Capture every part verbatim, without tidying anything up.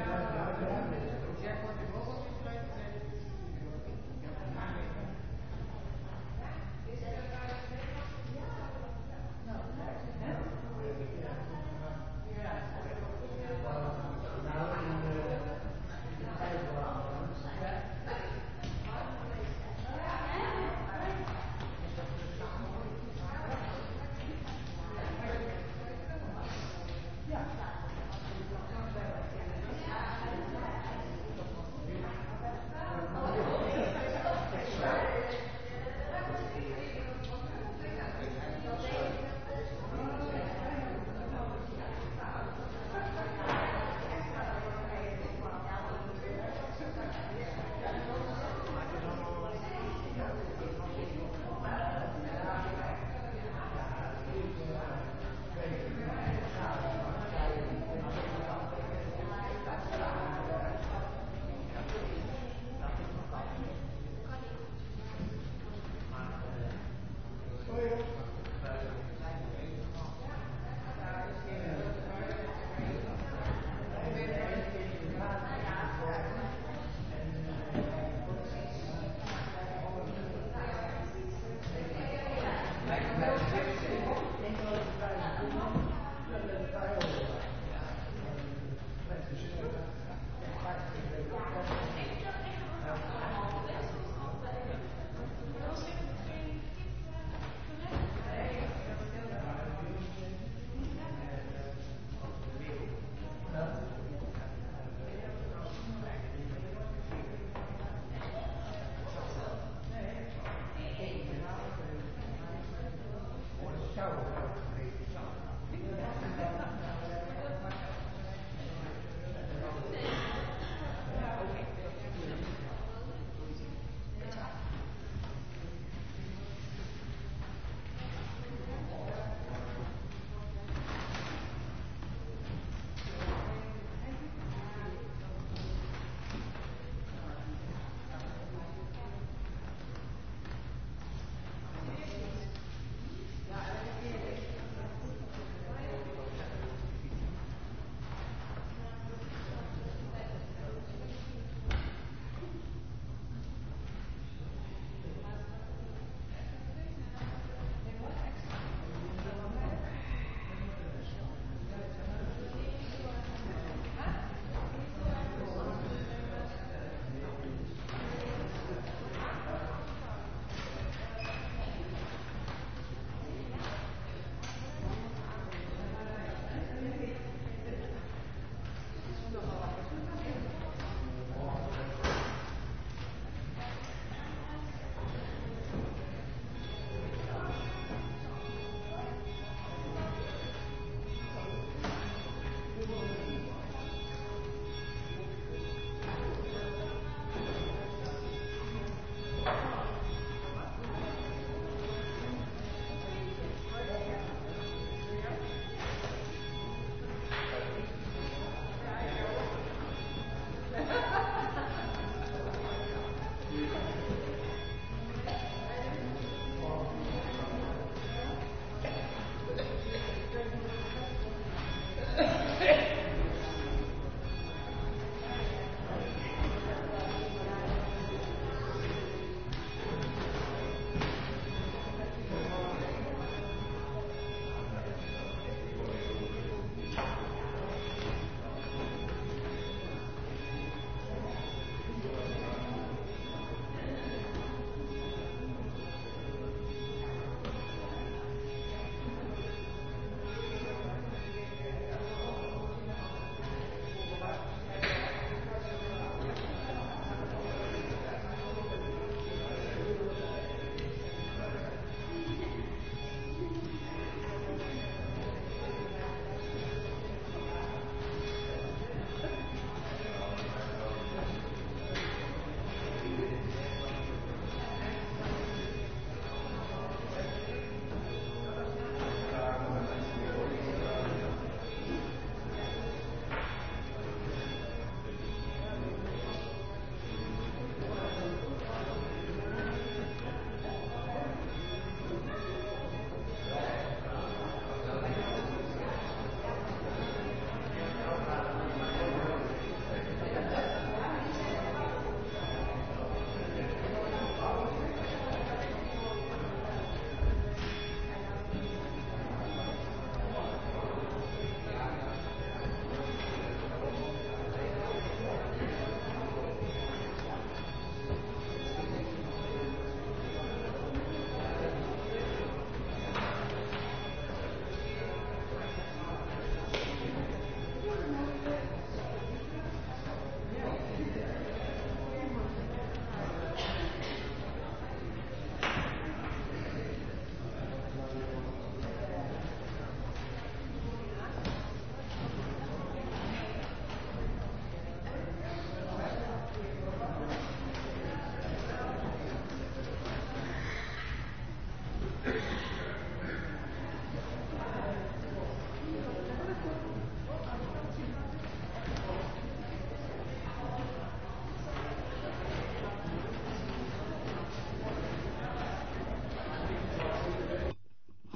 Ja.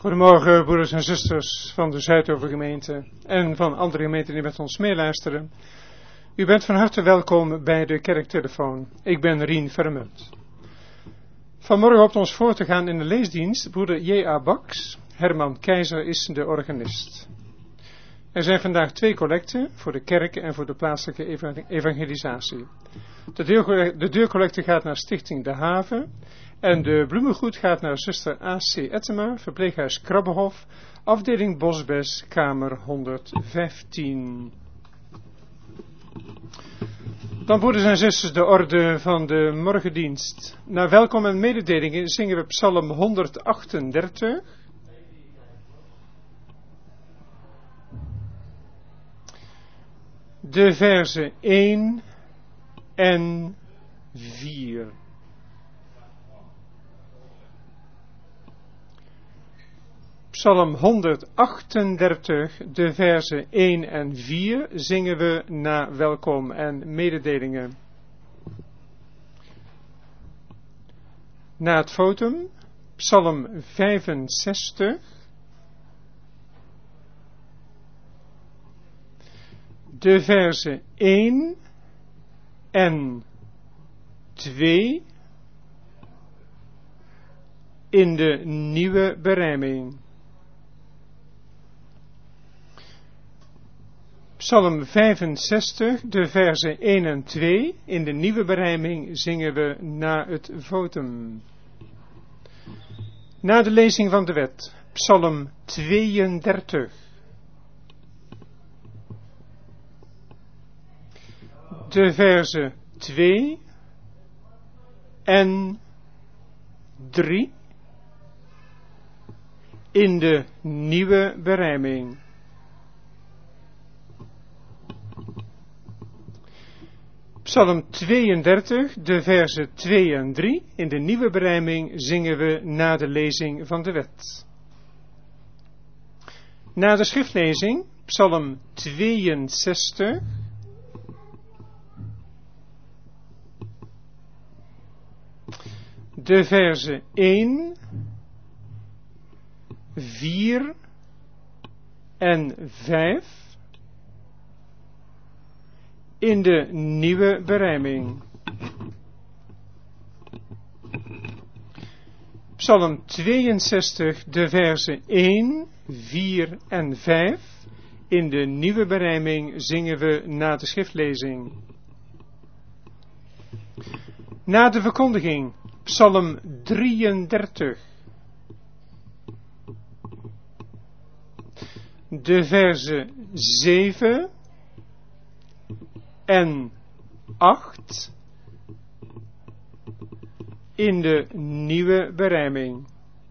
Goedemorgen, broeders en zusters van de Zuidovergemeente en van andere gemeenten die met ons meeluisteren. U bent van harte welkom bij de kerktelefoon. Ik ben Rien Vermunt. Vanmorgen hoopt ons voor te gaan in de leesdienst broeder J A Baks. Herman Keizer is de organist. Er zijn vandaag twee collecten voor de kerk en voor de plaatselijke evangelisatie. De, deur, de deurcollecte gaat naar Stichting De Haven en de bloemengoed gaat naar zuster A C Ettema, verpleeghuis Krabbehof, afdeling Bosbes, kamer honderdvijftien. Dan broeders en zusters de orde van de morgendienst. Na welkom en mededelingen zingen we psalm honderdachtendertig. De verzen één en vier. Psalm honderdachtendertig, de verzen één en vier zingen we na welkom en mededelingen. Na het votum, Psalm vijfenzestig. De verzen één en twee in de nieuwe berijming. Psalm vijfenzestig, de verzen één en twee in de nieuwe berijming zingen we na het votum. Na de lezing van de wet, Psalm tweeëndertig. De verzen twee en drie in de nieuwe berijming. Psalm tweeëndertig, de verzen twee en drie in de nieuwe berijming zingen we na de lezing van de wet. Na de schriftlezing, Psalm tweeënzestig. De verzen één, vier en vijf in de nieuwe berijming. Psalm tweeënzestig, de verzen één, vier en vijf in de nieuwe berijming zingen we na de schriftlezing. Na de verkondiging, Psalm drieëndertig. De verzen zeven en acht in de nieuwe berijming.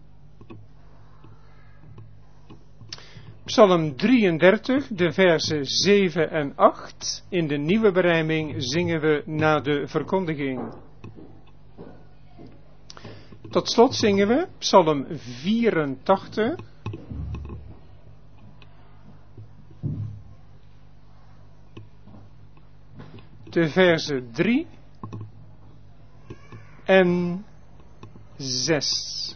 Psalm drieëndertig, de verzen zeven en acht in de nieuwe berijming zingen we na de verkondiging. Tot slot zingen we Psalm vierentachtig. De verzen drie en zes.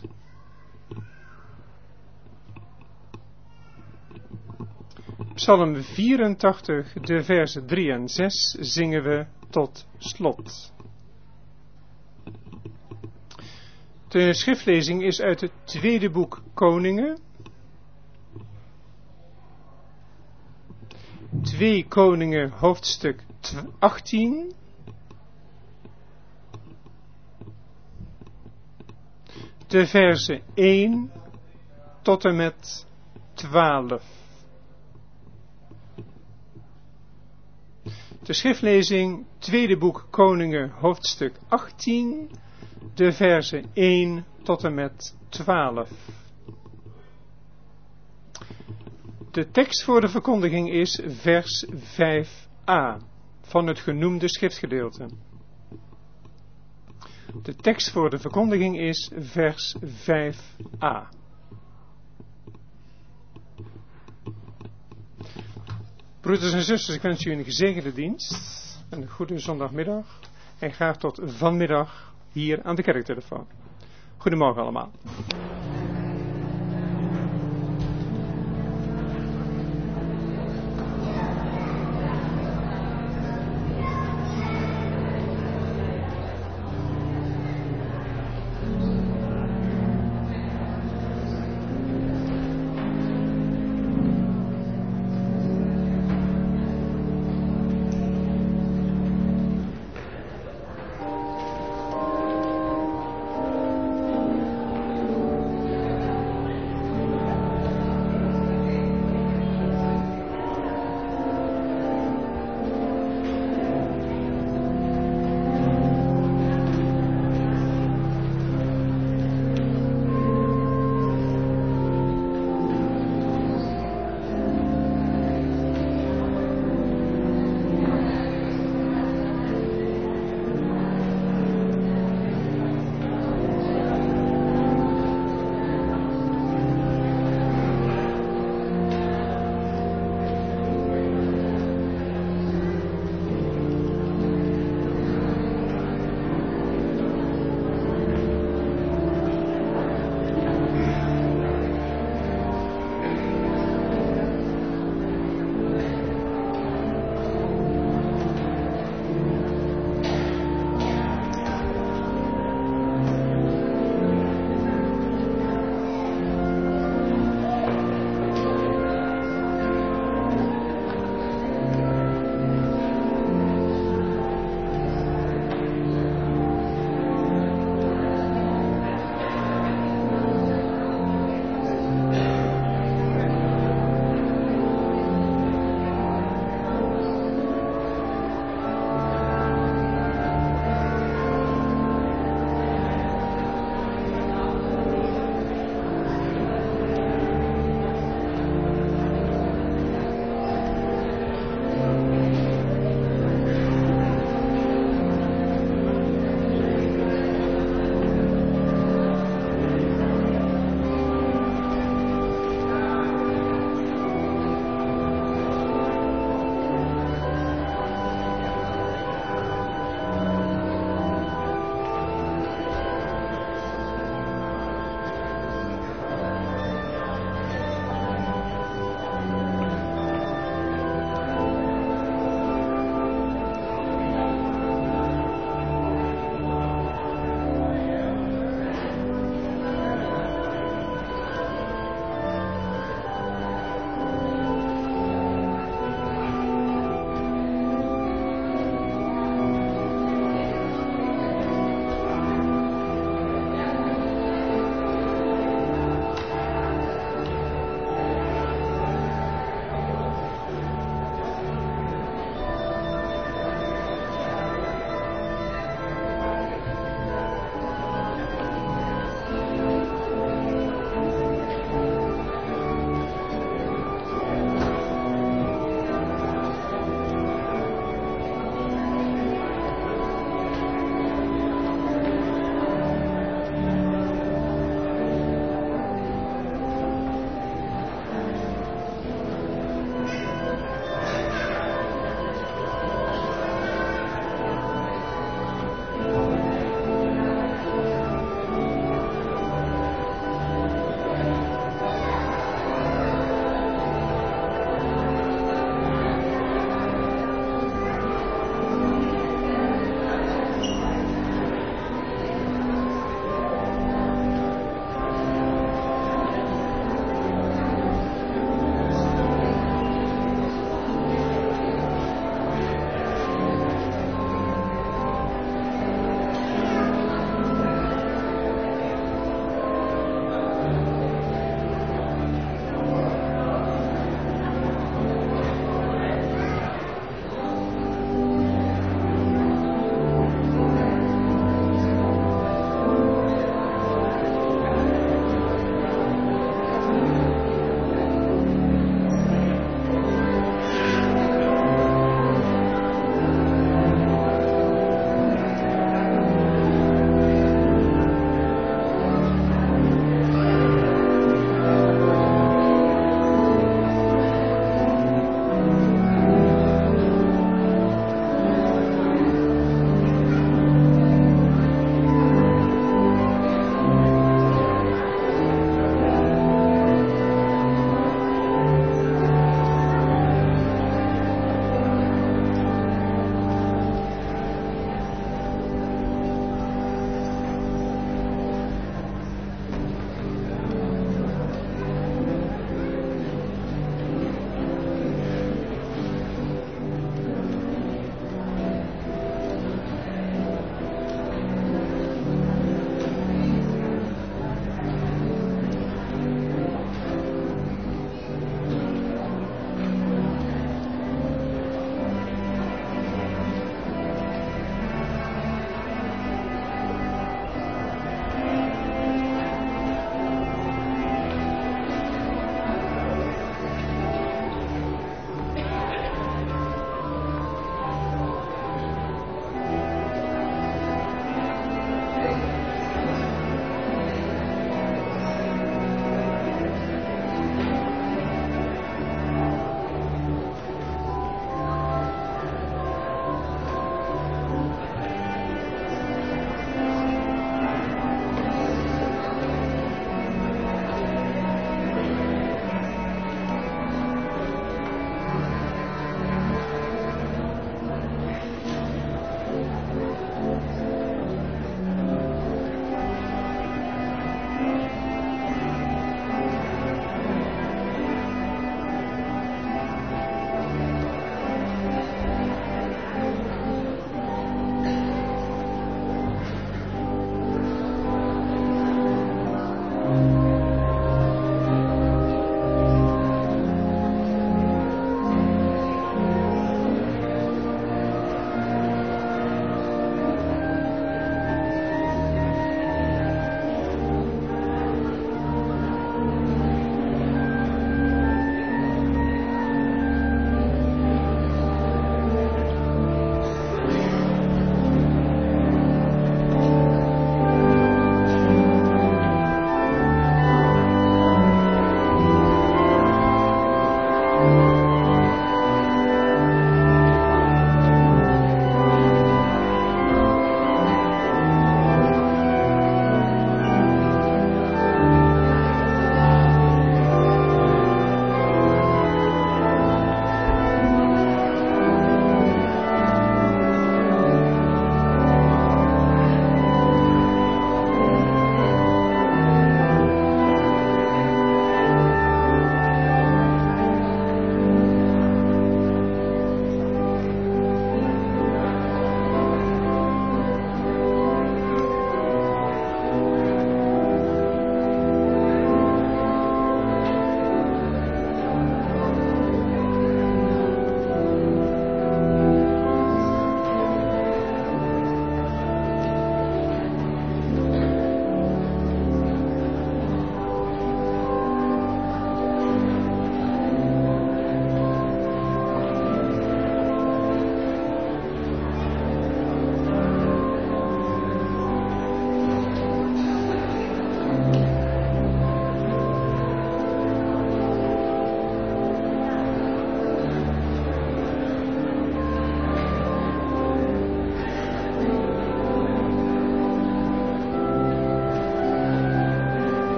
Psalm vierentachtig, de verzen drie en zes zingen we tot slot. De schriftlezing is uit het tweede boek Koningen. twee Koningen hoofdstuk achttien. De verzen één tot en met twaalf. De schriftlezing, tweede boek Koningen hoofdstuk achttien. De verzen één tot en met twaalf. De tekst voor de verkondiging is vers vijf a van het genoemde schriftgedeelte. De tekst voor de verkondiging is vers vijf a. Broeders en zusters, ik wens u een gezegende dienst, een goede zondagmiddag en graag tot vanmiddag hier aan de kerktelefoon. Goedemorgen allemaal.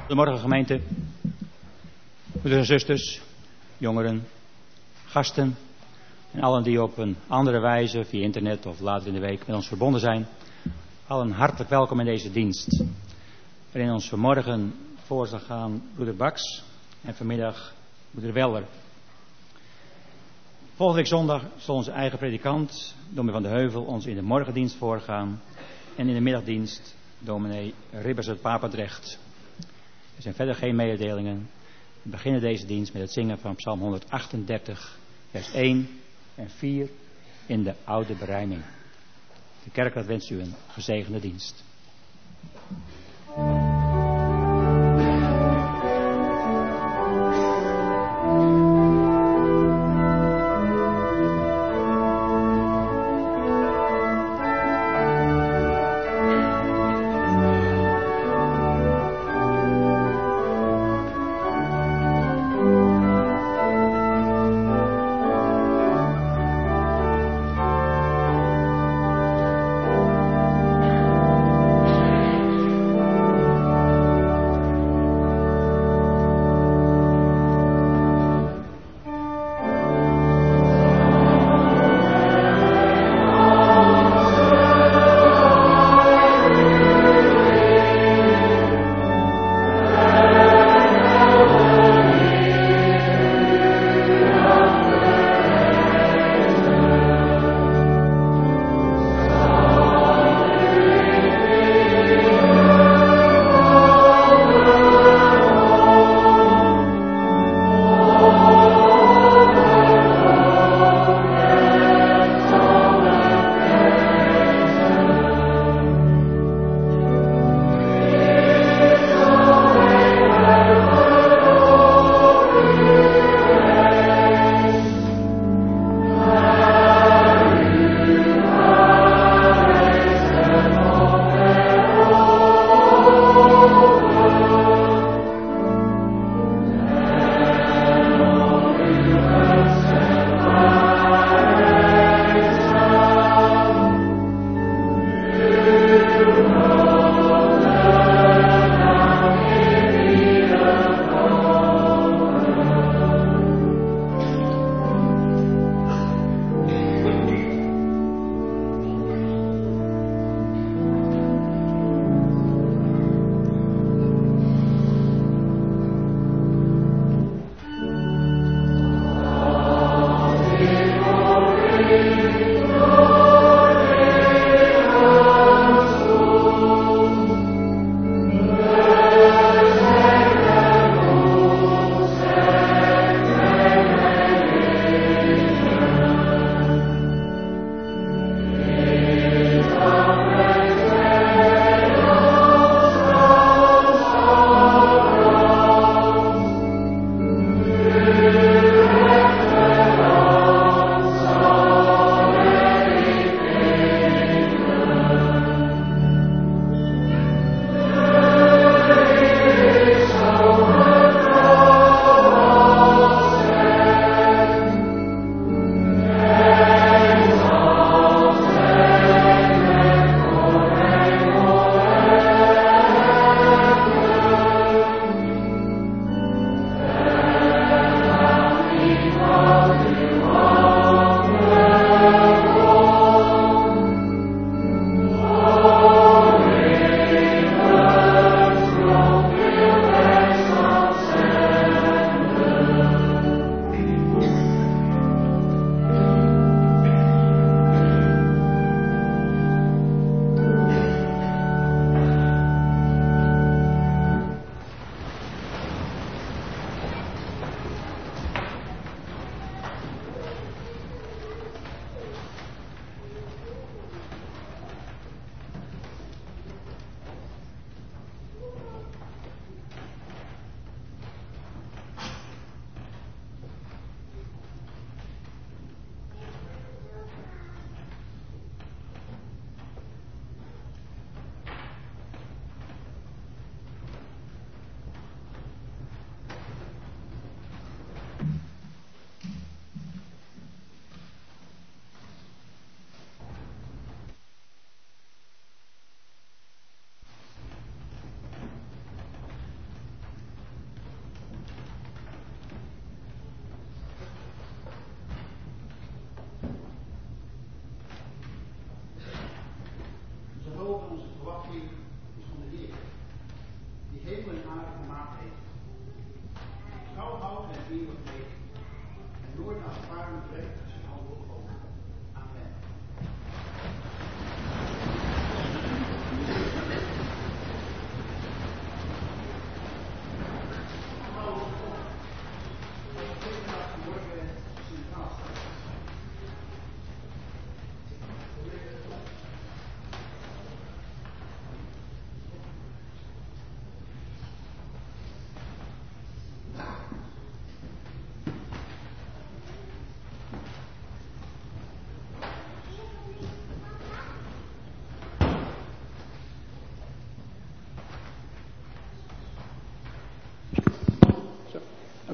Goedemorgen gemeente, broeders en zusters, jongeren, gasten en allen die op een andere wijze via internet of later in de week met ons verbonden zijn. Allen hartelijk welkom in deze dienst, waarin ons vanmorgen voor zal gaan broeder Baks en vanmiddag broeder Weller. Volgende week zondag zal onze eigen predikant, dominee Van de Heuvel, ons in de morgendienst voorgaan en in de middagdienst dominee Ribbers uit Papendrecht. Er zijn verder geen mededelingen. We beginnen deze dienst met het zingen van Psalm honderdachtendertig, vers één en vier in de oude berijming. De kerkraad wenst u een gezegende dienst.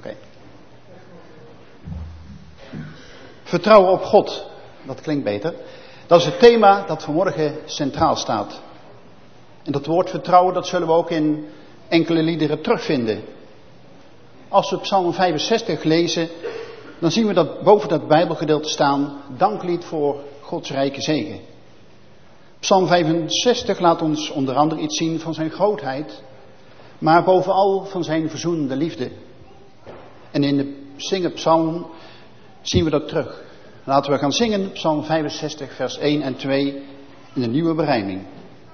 Okay. Vertrouwen op God, dat klinkt beter. Dat is het thema dat vanmorgen centraal staat. En dat woord vertrouwen, dat zullen we ook in enkele liederen terugvinden. Als we Psalm vijfenzestig lezen, dan zien we dat boven dat Bijbelgedeelte staan, danklied voor Gods rijke zegen. Psalm vijfenzestig laat ons onder andere iets zien van zijn grootheid, maar bovenal van zijn verzoenende liefde. En in de zingen-psalm zien we dat terug. Laten we gaan zingen, Psalm vijfenzestig, vers één en twee in de nieuwe berijming.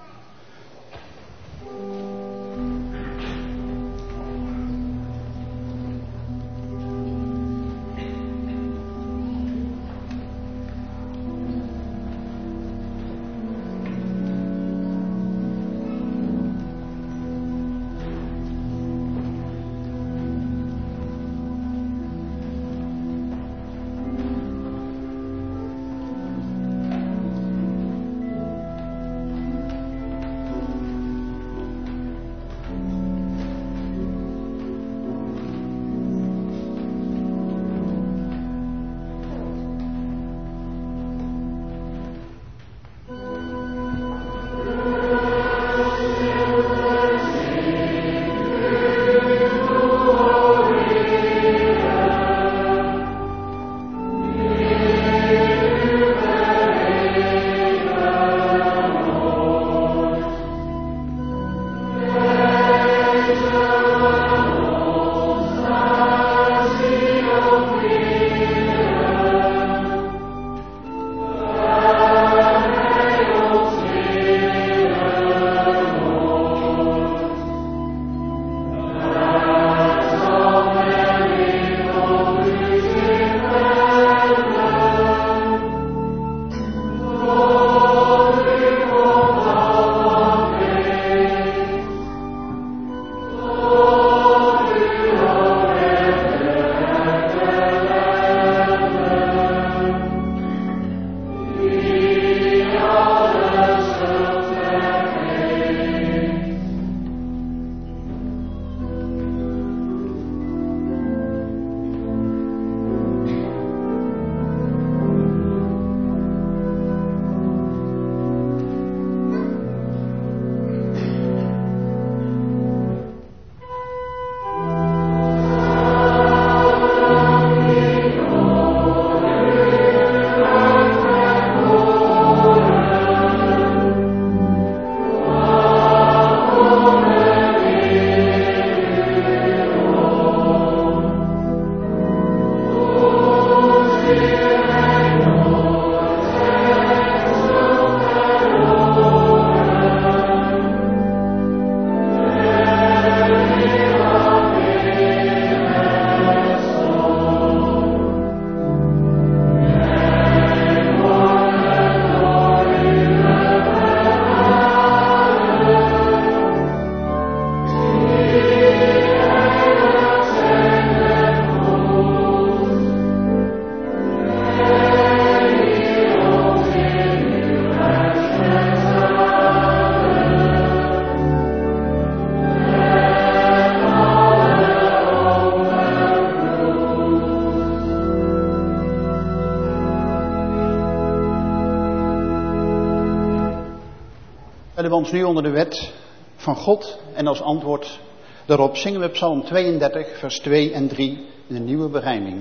Stellen we ons nu onder de wet van God en als antwoord daarop zingen we Psalm tweeëndertig, vers twee en drie in de nieuwe berijming.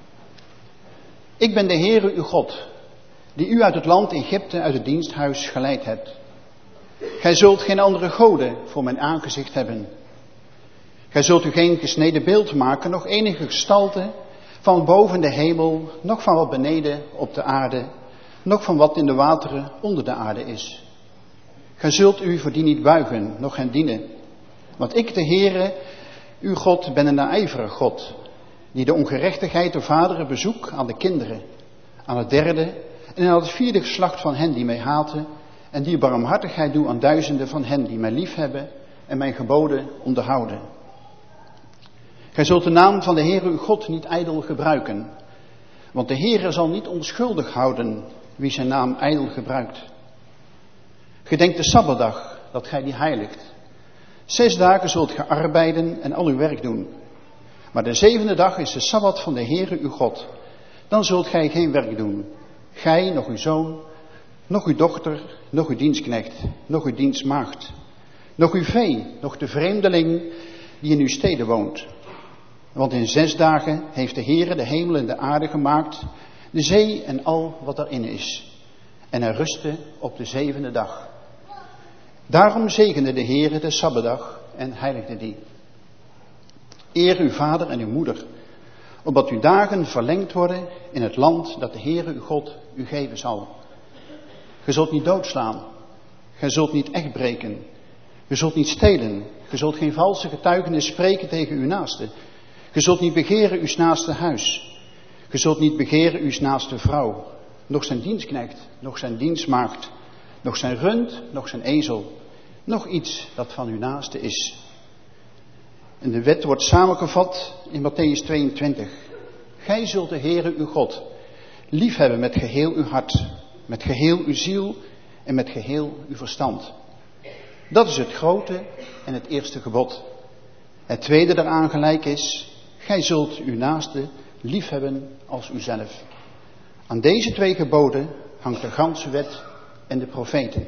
Ik ben de Heere uw God, die u uit het land Egypte, uit het diensthuis geleid hebt. Gij zult geen andere goden voor mijn aangezicht hebben. Gij zult u geen gesneden beeld maken, nog enige gestalte van boven de hemel, nog van wat beneden op de aarde, nog van wat in de wateren onder de aarde is. Gij zult u voor die niet buigen, noch hen dienen. Want ik, de Heere, uw God, ben een naijverig God, die de ongerechtigheid der vaderen bezoek aan de kinderen, aan het derde en aan het vierde geslacht van hen die mij haten, en die barmhartigheid doe aan duizenden van hen die mij liefhebben en mijn geboden onderhouden. Gij zult de naam van de Heere uw God niet ijdel gebruiken, want de Heere zal niet onschuldig houden wie zijn naam ijdel gebruikt. Gedenk de Sabbatdag, dat gij die heiligt. Zes dagen zult ge arbeiden en al uw werk doen. Maar de zevende dag is de Sabbat van de Heere uw God. Dan zult gij geen werk doen. Gij, nog uw zoon, nog uw dochter, nog uw dienstknecht, nog uw dienstmaagd. Nog uw vee, nog de vreemdeling die in uw steden woont. Want in zes dagen heeft de Heere de hemel en de aarde gemaakt, de zee en al wat erin is. En hij rustte op de zevende dag. Daarom zegende de Heere de Sabbatdag en heiligde die. Eer uw vader en uw moeder, opdat uw dagen verlengd worden in het land dat de Heere uw God u geven zal. Ge zult niet doodslaan, gij zult niet echt breken, ge zult niet stelen, ge zult geen valse getuigenis spreken tegen uw naaste. Ge zult niet begeren uw naaste huis, ge zult niet begeren uw naaste vrouw, nog zijn dienstknecht, nog zijn dienstmaagd, nog zijn rund, nog zijn ezel, nog iets dat van uw naaste is. En de wet wordt samengevat in Matthäus tweeëntwintig. Gij zult de Heere uw God liefhebben met geheel uw hart, met geheel uw ziel en met geheel uw verstand. Dat is het grote en het eerste gebod. Het tweede daaraan gelijk is, gij zult uw naaste liefhebben als uzelf. Aan deze twee geboden hangt de ganse wet en de profeten.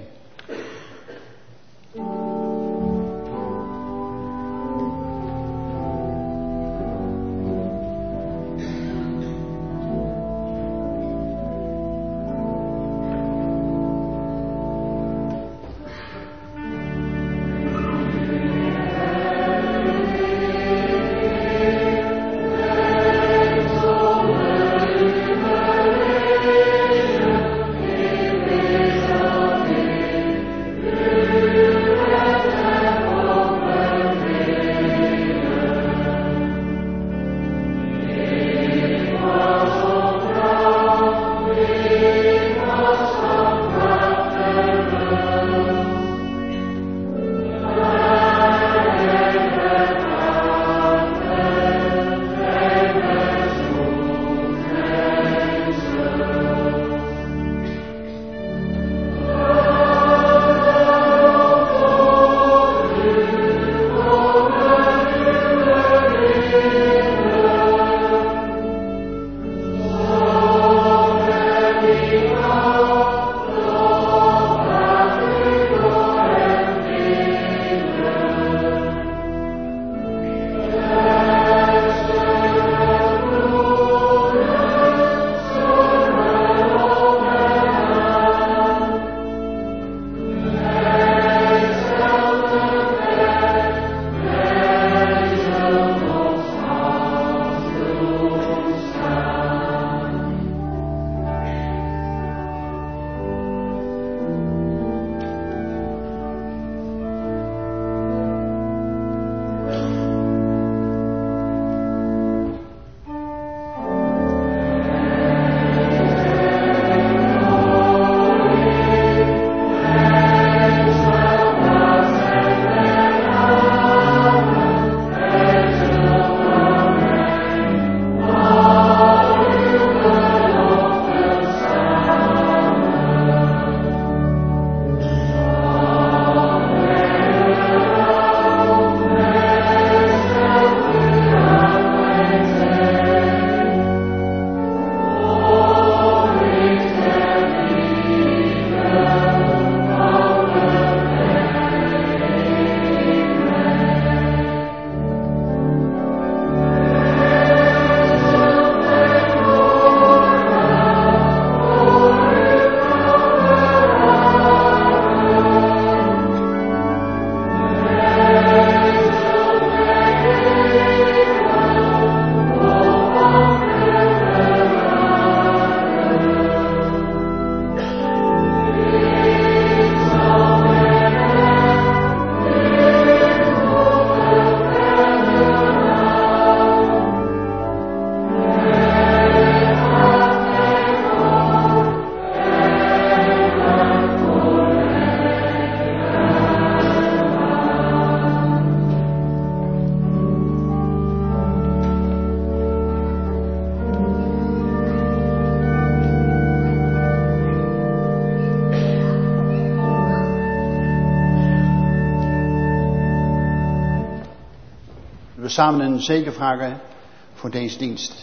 We samen een zegen vragen voor deze dienst.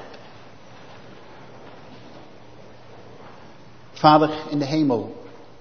Vader in de hemel,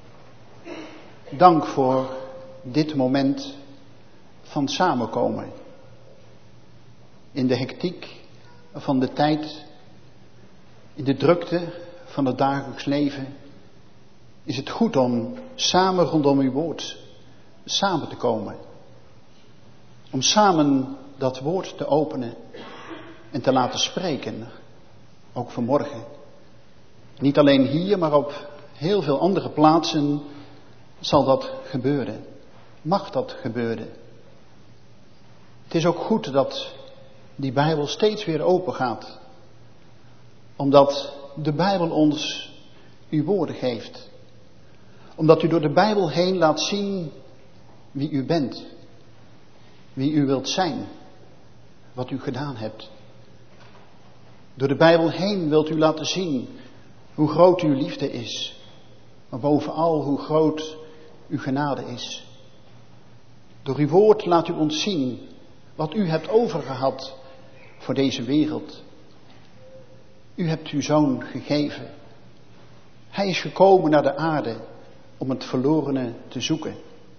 dank voor dit moment van samenkomen. In de hectiek van de tijd, in de drukte van het dagelijks leven, is het goed om samen rondom uw woord samen te komen. Om samen dat woord te openen en te laten spreken, ook vanmorgen. Niet alleen hier, maar op heel veel andere plaatsen zal dat gebeuren. Mag dat gebeuren. Het is ook goed dat die Bijbel steeds weer open gaat. Omdat de Bijbel ons uw woorden geeft. Omdat u door de Bijbel heen laat zien wie u bent. Wie u wilt zijn. Wat u gedaan hebt. Door de Bijbel heen wilt u laten zien hoe groot uw liefde is. Maar bovenal hoe groot uw genade is. Door uw woord laat u ons zien wat u hebt overgehad voor deze wereld. U hebt uw zoon gegeven. Hij is gekomen naar de aarde om het verlorene te zoeken.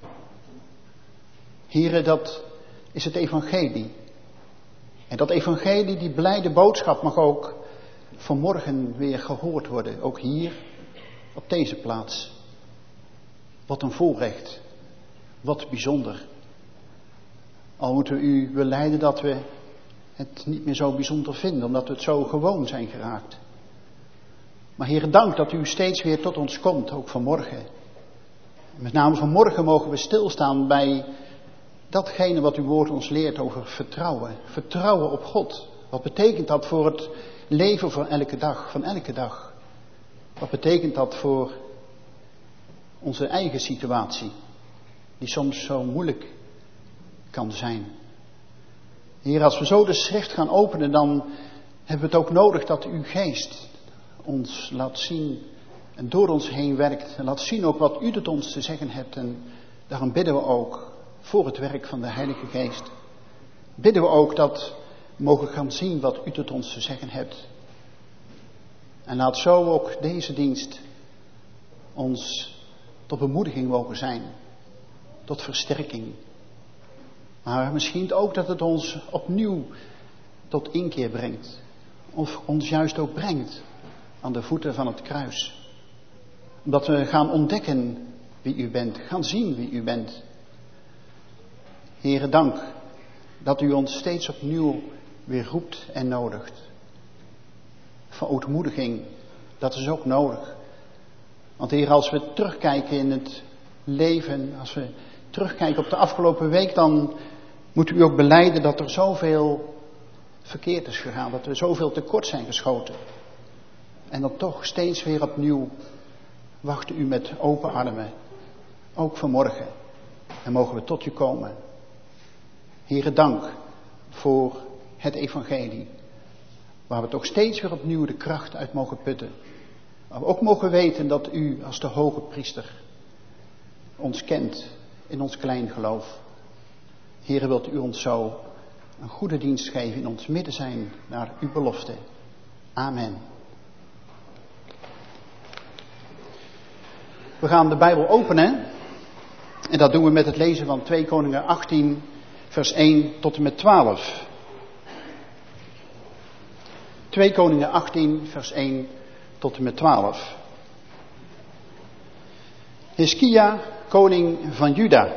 Heren, dat is het evangelie. En dat evangelie, die blijde boodschap, mag ook vanmorgen weer gehoord worden. Ook hier, op deze plaats. Wat een voorrecht. Wat bijzonder. Al moeten we u belijden dat we het niet meer zo bijzonder vinden, omdat we het zo gewoon zijn geraakt. Maar Heere, dank dat u steeds weer tot ons komt, ook vanmorgen. Met name vanmorgen mogen we stilstaan bij datgene wat uw woord ons leert over vertrouwen. Vertrouwen op God. Wat betekent dat voor het leven van elke dag, van elke dag? Wat betekent dat voor onze eigen situatie, die soms zo moeilijk kan zijn? Heer, als we zo de schrift gaan openen, dan hebben we het ook nodig dat uw geest ons laat zien en door ons heen werkt. En laat zien ook wat u tot ons te zeggen hebt. En daarom bidden we ook voor het werk van de Heilige Geest. Bidden we ook dat we mogen gaan zien wat u tot ons te zeggen hebt. En laat zo ook deze dienst ons tot bemoediging mogen zijn. Tot versterking. Maar misschien ook dat het ons opnieuw tot inkeer brengt. Of ons juist ook brengt aan de voeten van het kruis. Omdat we gaan ontdekken wie u bent. Gaan zien wie u bent. Heere, dank dat u ons steeds opnieuw weer roept en nodigt. Verootmoediging, dat is ook nodig. Want Heer, als we terugkijken in het leven, als we terugkijken op de afgelopen week, dan moet u ook belijden dat er zoveel verkeerd is gegaan, dat we zoveel tekort zijn geschoten. En dan toch steeds weer opnieuw wacht u met open armen, ook vanmorgen. En mogen we tot u komen. Heere, dank voor het evangelie, waar we toch steeds weer opnieuw de kracht uit mogen putten. Waar we ook mogen weten dat u als de hoge priester ons kent in ons klein geloof. Heere, wilt u ons zo een goede dienst geven in ons midden zijn naar uw belofte. Amen. We gaan de Bijbel openen. En dat doen we met het lezen van twee Koningen achttien, vers één tot en met twaalf. twee Koningen achttien, vers één tot en met twaalf. Hiskia, koning van Juda.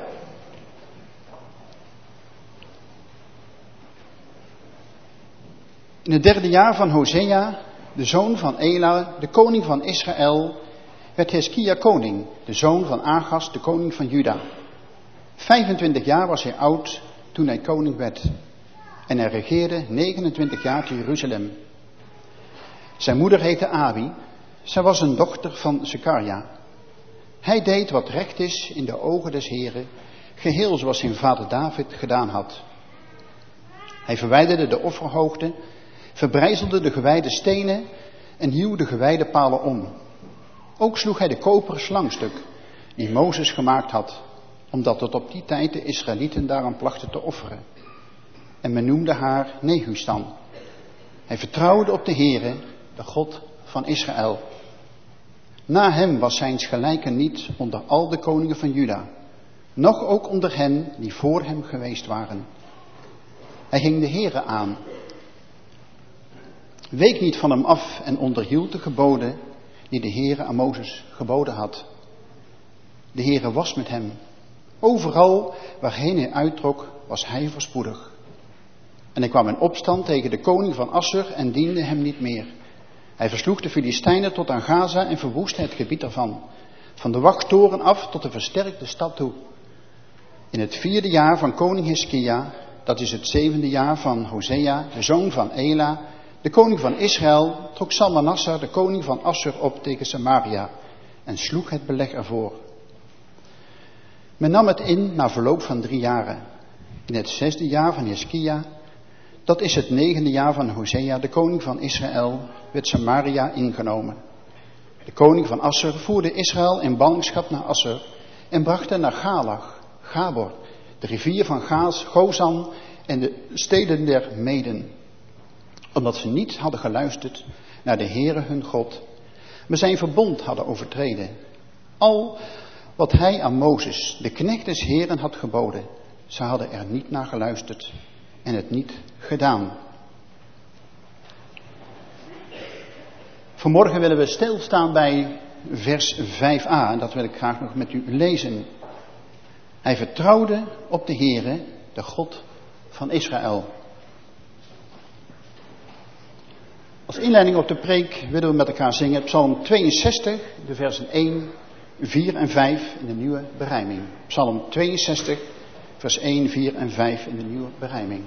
In het derde jaar van Hosea, de zoon van Ela, de koning van Israël, werd Hiskia koning, de zoon van Agas, de koning van Juda. vijfentwintig jaar was hij oud toen hij koning werd. En hij regeerde negenentwintig jaar te Jeruzalem. Zijn moeder heette Abi. Zij was een dochter van Zekaria. Hij deed wat recht is in de ogen des Heren, geheel zoals zijn vader David gedaan had. Hij verwijderde de offerhoogten, verbrijzelde de gewijde stenen en hieuw de gewijde palen om. Ook sloeg hij de koperen slangstuk die Mozes gemaakt had, omdat tot op die tijd de Israëlieten daaraan plachten te offeren. En men noemde haar Nehustan, Hij vertrouwde op de Heere, de God van Israël. Na hem was zijns gelijke niet onder al de koningen van Juda, noch ook onder hen die voor hem geweest waren. Hij ging de Heere aan, week niet van hem af en onderhield de geboden die de Heere aan Mozes geboden had. De Heere was met hem. Overal waarheen hij uittrok, was hij voorspoedig. En hij kwam in opstand tegen de koning van Assur en diende hem niet meer. Hij versloeg de Filistijnen tot aan Gaza en verwoestte het gebied ervan. Van de wachttoren af tot de versterkte stad toe. In het vierde jaar van koning Hiskia, dat is het zevende jaar van Hosea, de zoon van Ela, de koning van Israël, trok Salmanassar, de koning van Assur, op tegen Samaria en sloeg het beleg ervoor. Men nam het in na verloop van drie jaren. In het zesde jaar van Hiskia, dat is het negende jaar van Hosea, de koning van Israël, werd Samaria ingenomen. De koning van Assur voerde Israël in ballingschap naar Assur en bracht hen naar Galach, Gabor, de rivier van Gaas, Gozan en de steden der Meden. Omdat ze niet hadden geluisterd naar de Heere hun God, maar zijn verbond hadden overtreden. Al wat hij aan Mozes, de knecht des Heeren, had geboden, ze hadden er niet naar geluisterd en het niet gedaan. Vanmorgen willen we stilstaan bij vers vijf a en dat wil ik graag nog met u lezen. Hij vertrouwde op de Heere, de God van Israël. Als inleiding op de preek willen we met elkaar zingen Psalm tweeënzestig, de versen één, vier en vijf in de nieuwe berijming. Psalm tweeënzestig, vers één, vier en vijf in de nieuwe berijming.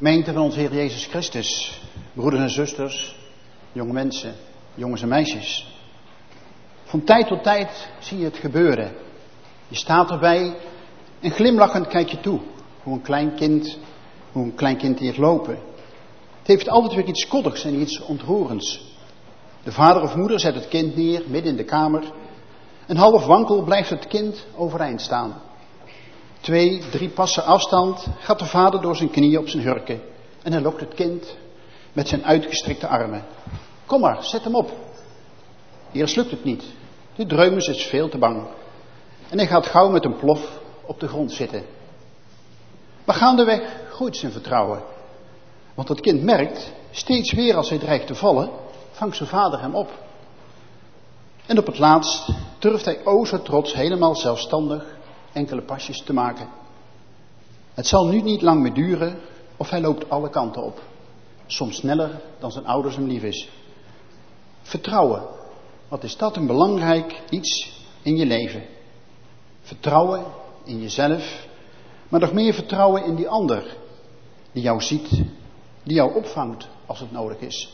Gemeente van onze Heer Jezus Christus, broeders en zusters, jonge mensen, jongens en meisjes. Van tijd tot tijd zie je het gebeuren. Je staat erbij en glimlachend kijk je toe. Hoe een klein kind, hoe een klein kind leert lopen. Het heeft altijd weer iets koddigs en iets ontroerends. De vader of moeder zet het kind neer, midden in de kamer. En half wankel blijft het kind overeind staan. Twee, drie passen afstand gaat de vader door zijn knieën op zijn hurken. En hij lokt het kind met zijn uitgestrekte armen. Kom maar, zet hem op. Eerst lukt het niet. De dreumes is veel te bang. En hij gaat gauw met een plof op de grond zitten. Maar gaandeweg groeit zijn vertrouwen. Want het kind merkt, steeds weer als hij dreigt te vallen, vangt zijn vader hem op. En op het laatst durft hij o zo trots helemaal zelfstandig enkele pasjes te maken. Het zal nu niet lang meer duren of hij loopt alle kanten op. Soms sneller dan zijn ouders hem lief is. Vertrouwen, wat is dat een belangrijk iets in je leven? Vertrouwen in jezelf, maar nog meer vertrouwen in die ander die jou ziet, die jou opvangt als het nodig is.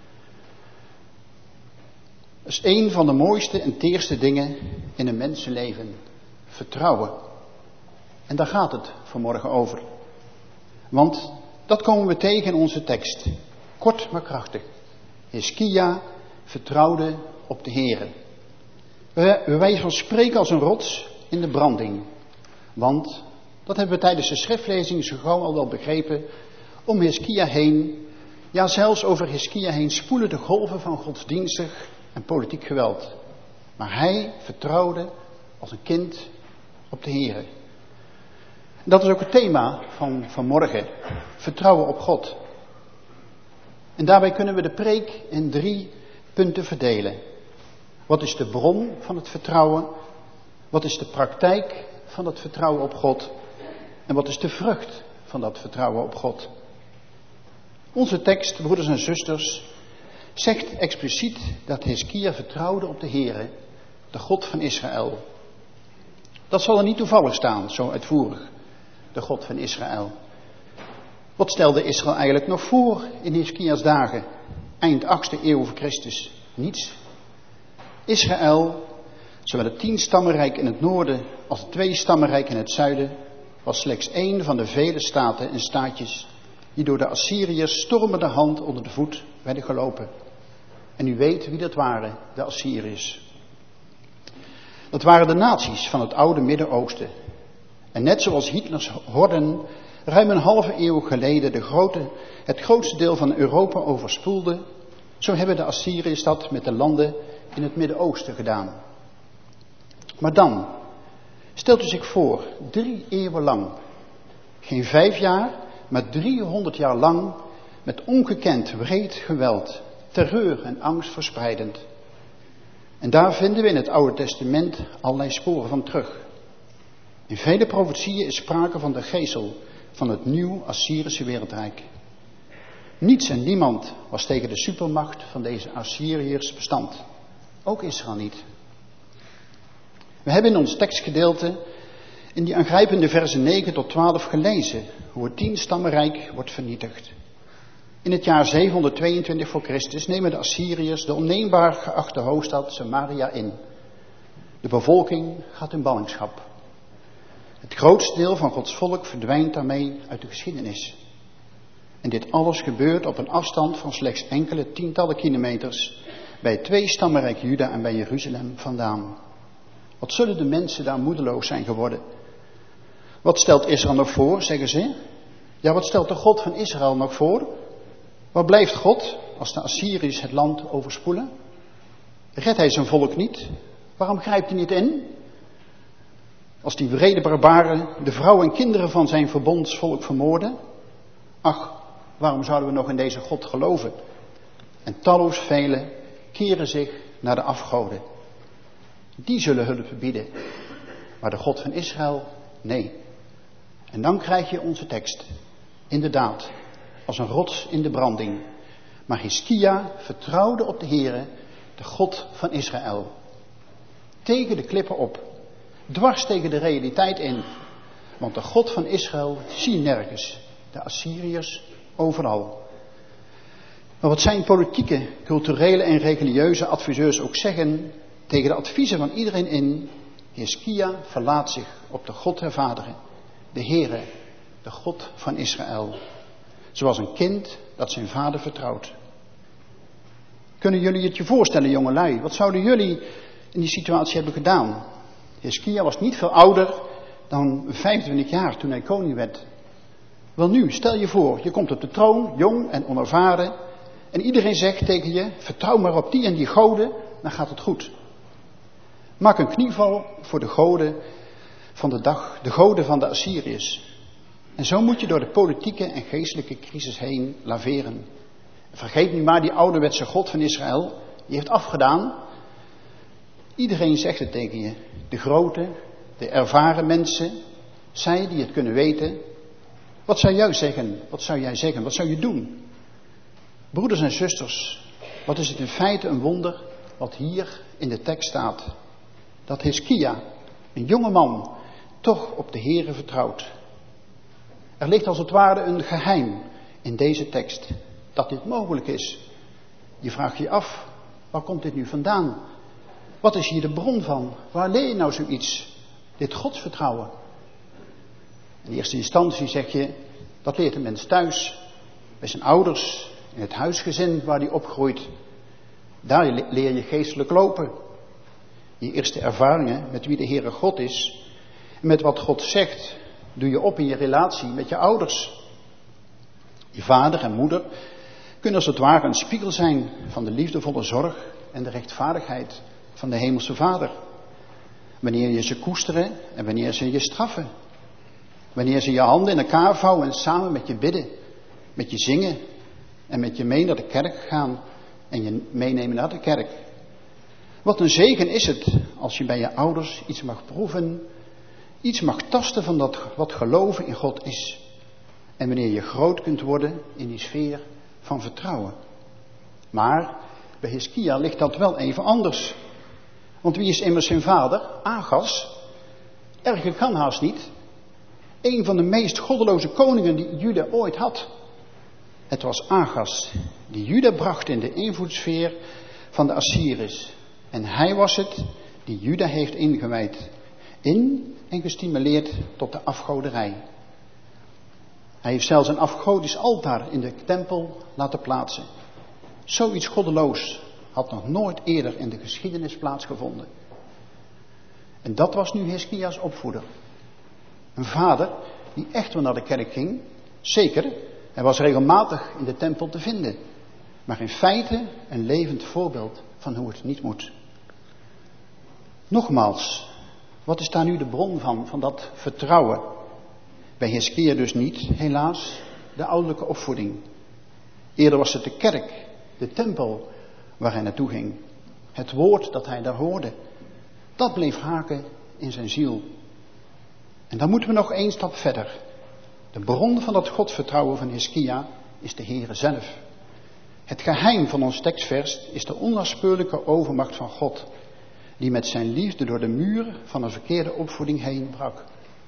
Dat is een van de mooiste en teerste dingen in een mensenleven. Vertrouwen. En daar gaat het vanmorgen over. Want dat komen we tegen in onze tekst. Kort maar krachtig. Hiskia vertrouwde op de Heere. We wijzen van spreken als een rots in de branding. Want, dat hebben we tijdens de schriftlezing zo gauw al wel begrepen, om Hiskia heen, ja zelfs over Hiskia heen spoelen de golven van godsdienstig en politiek geweld. Maar hij vertrouwde als een kind op de Heere. Dat is ook het thema van vanmorgen. Vertrouwen op God. En daarbij kunnen we de preek in drie punten verdelen. Wat is de bron van het vertrouwen? Wat is de praktijk van het vertrouwen op God? En wat is de vrucht van dat vertrouwen op God? Onze tekst, broeders en zusters, zegt expliciet dat Hiskia vertrouwde op de Heere, de God van Israël. Dat zal er niet toevallig staan, zo uitvoerig, de God van Israël. Wat stelde Israël eigenlijk nog voor in Hiskia's dagen, eind achtste eeuw voor Christus? Niets. Israël, zowel het tienstammenrijk in het noorden als het tweestammenrijk in het zuiden, was slechts één van de vele staten en staatjes die door de Assyriërs stormende hand onder de voet werden gelopen. En u weet wie dat waren, de Assyriërs. Dat waren de naties van het oude Midden-Oosten. En net zoals Hitlers horden ruim een halve eeuw geleden de grote, het grootste deel van Europa overspoelde, zo hebben de Assyriërs dat met de landen in het Midden-Oosten gedaan. Maar dan, stelt u zich voor, drie eeuwen lang, geen vijf jaar, maar driehonderd jaar lang, met ongekend wreed geweld, terreur en angst verspreidend. En daar vinden we in het Oude Testament allerlei sporen van terug. In vele profetieën is sprake van de gezel van het nieuw Assyrische wereldrijk. Niets en niemand was tegen de supermacht van deze Assyriërs bestand. Ook Israël niet. We hebben in ons tekstgedeelte in die aangrijpende versen negen tot twaalf gelezen hoe het tienstammenrijk wordt vernietigd. In het jaar zevenhonderdtweeëntwintig voor Christus nemen de Assyriërs de onneembaar geachte hoofdstad Samaria in. De bevolking gaat in ballingschap. Het grootste deel van Gods volk verdwijnt daarmee uit de geschiedenis. En dit alles gebeurt op een afstand van slechts enkele tientallen kilometers bij het tweestammenrijk Juda en bij Jeruzalem vandaan. Wat zullen de mensen daar moedeloos zijn geworden? Wat stelt Israël nog voor, zeggen ze? Ja, wat stelt de God van Israël nog voor? Wat blijft God als de Assyriërs het land overspoelen? Redt hij zijn volk niet? Waarom grijpt hij niet in? Als die wrede barbaren de vrouwen en kinderen van zijn verbondsvolk vermoorden? Ach, waarom zouden we nog in deze God geloven? En talloos velen keren zich naar de afgoden. Die zullen hulp bieden. Maar de God van Israël, nee. En dan krijg je onze tekst. Inderdaad, als een rots in de branding. Maar Hiskia vertrouwde op de Heere, de God van Israël. Tegen de klippen op. Dwars tegen de realiteit in. Want de God van Israël zie je nergens. De Assyriërs overal. Maar wat zijn politieke, culturele en religieuze adviseurs ook zeggen, tegen de adviezen van iedereen in, Hiskia verlaat zich op de God der vaderen, de Heere, de God van Israël. Zoals een kind dat zijn vader vertrouwt. Kunnen jullie het je voorstellen, jongelui? Wat zouden jullie in die situatie hebben gedaan? Hiskia was niet veel ouder dan vijfentwintig jaar toen hij koning werd. Wel nu, stel je voor, je komt op de troon, jong en onervaren. En iedereen zegt tegen je, vertrouw maar op die en die goden, dan gaat het goed. Maak een knieval voor de goden van de dag, de goden van de Assyriërs. En zo moet je door de politieke en geestelijke crisis heen laveren. Vergeet niet maar die ouderwetse God van Israël, die heeft afgedaan. Iedereen zegt het tegen je. De grote, de ervaren mensen, zij die het kunnen weten. Wat zou jij zeggen? Wat zou jij zeggen? Wat zou je doen? Broeders en zusters, wat is het in feite een wonder wat hier in de tekst staat. Dat Hiskia, een jonge man, toch op de Heere vertrouwt. Er ligt als het ware een geheim in deze tekst, dat dit mogelijk is. Je vraagt je af, waar komt dit nu vandaan? Wat is hier de bron van? Waar leer je nou zoiets? Dit godsvertrouwen. In eerste instantie zeg je, dat leert een mens thuis, bij zijn ouders, in het huisgezin waar hij opgroeit. Daar leer je geestelijk lopen. Je eerste ervaringen met wie de Heere God is en met wat God zegt, doe je op in je relatie met je ouders. Je vader en moeder kunnen als het ware een spiegel zijn van de liefdevolle zorg en de rechtvaardigheid van de Hemelse Vader. Wanneer je ze koesteren en wanneer ze je straffen. Wanneer ze je handen in elkaar vouwen en samen met je bidden, met je zingen en met je mee naar de kerk gaan en je meenemen naar de kerk. Wat een zegen is het als je bij je ouders iets mag proeven, iets mag tasten van dat wat geloven in God is. En wanneer je groot kunt worden in die sfeer van vertrouwen. Maar bij Hiskia ligt dat wel even anders. Want wie is immers zijn vader? Agas. Erger kan haast niet. Een van de meest goddeloze koningen die Juda ooit had. Het was Agas die Juda bracht in de invloedssfeer van de Assyriërs. En hij was het die Juda heeft ingewijd. In en gestimuleerd tot de afgoderij. Hij heeft zelfs een afgodisch altaar in de tempel laten plaatsen. Zoiets goddeloos had nog nooit eerder in de geschiedenis plaatsgevonden. En dat was nu Hiskia's opvoeder. Een vader die echt wel naar de kerk ging. Zeker, hij was regelmatig in de tempel te vinden. Maar in feite een levend voorbeeld van hoe het niet moet. Nogmaals, wat is daar nu de bron van, van dat vertrouwen? Bij Hiskia dus niet, helaas, de ouderlijke opvoeding. Eerder was het de kerk, de tempel waar hij naartoe ging. Het woord dat hij daar hoorde, dat bleef haken in zijn ziel. En dan moeten we nog één stap verder. De bron van dat godvertrouwen van Hiskia is de Heere zelf. Het geheim van ons tekstvers is de onnaspeurlijke overmacht van God, die met zijn liefde door de muur van een verkeerde opvoeding heen brak.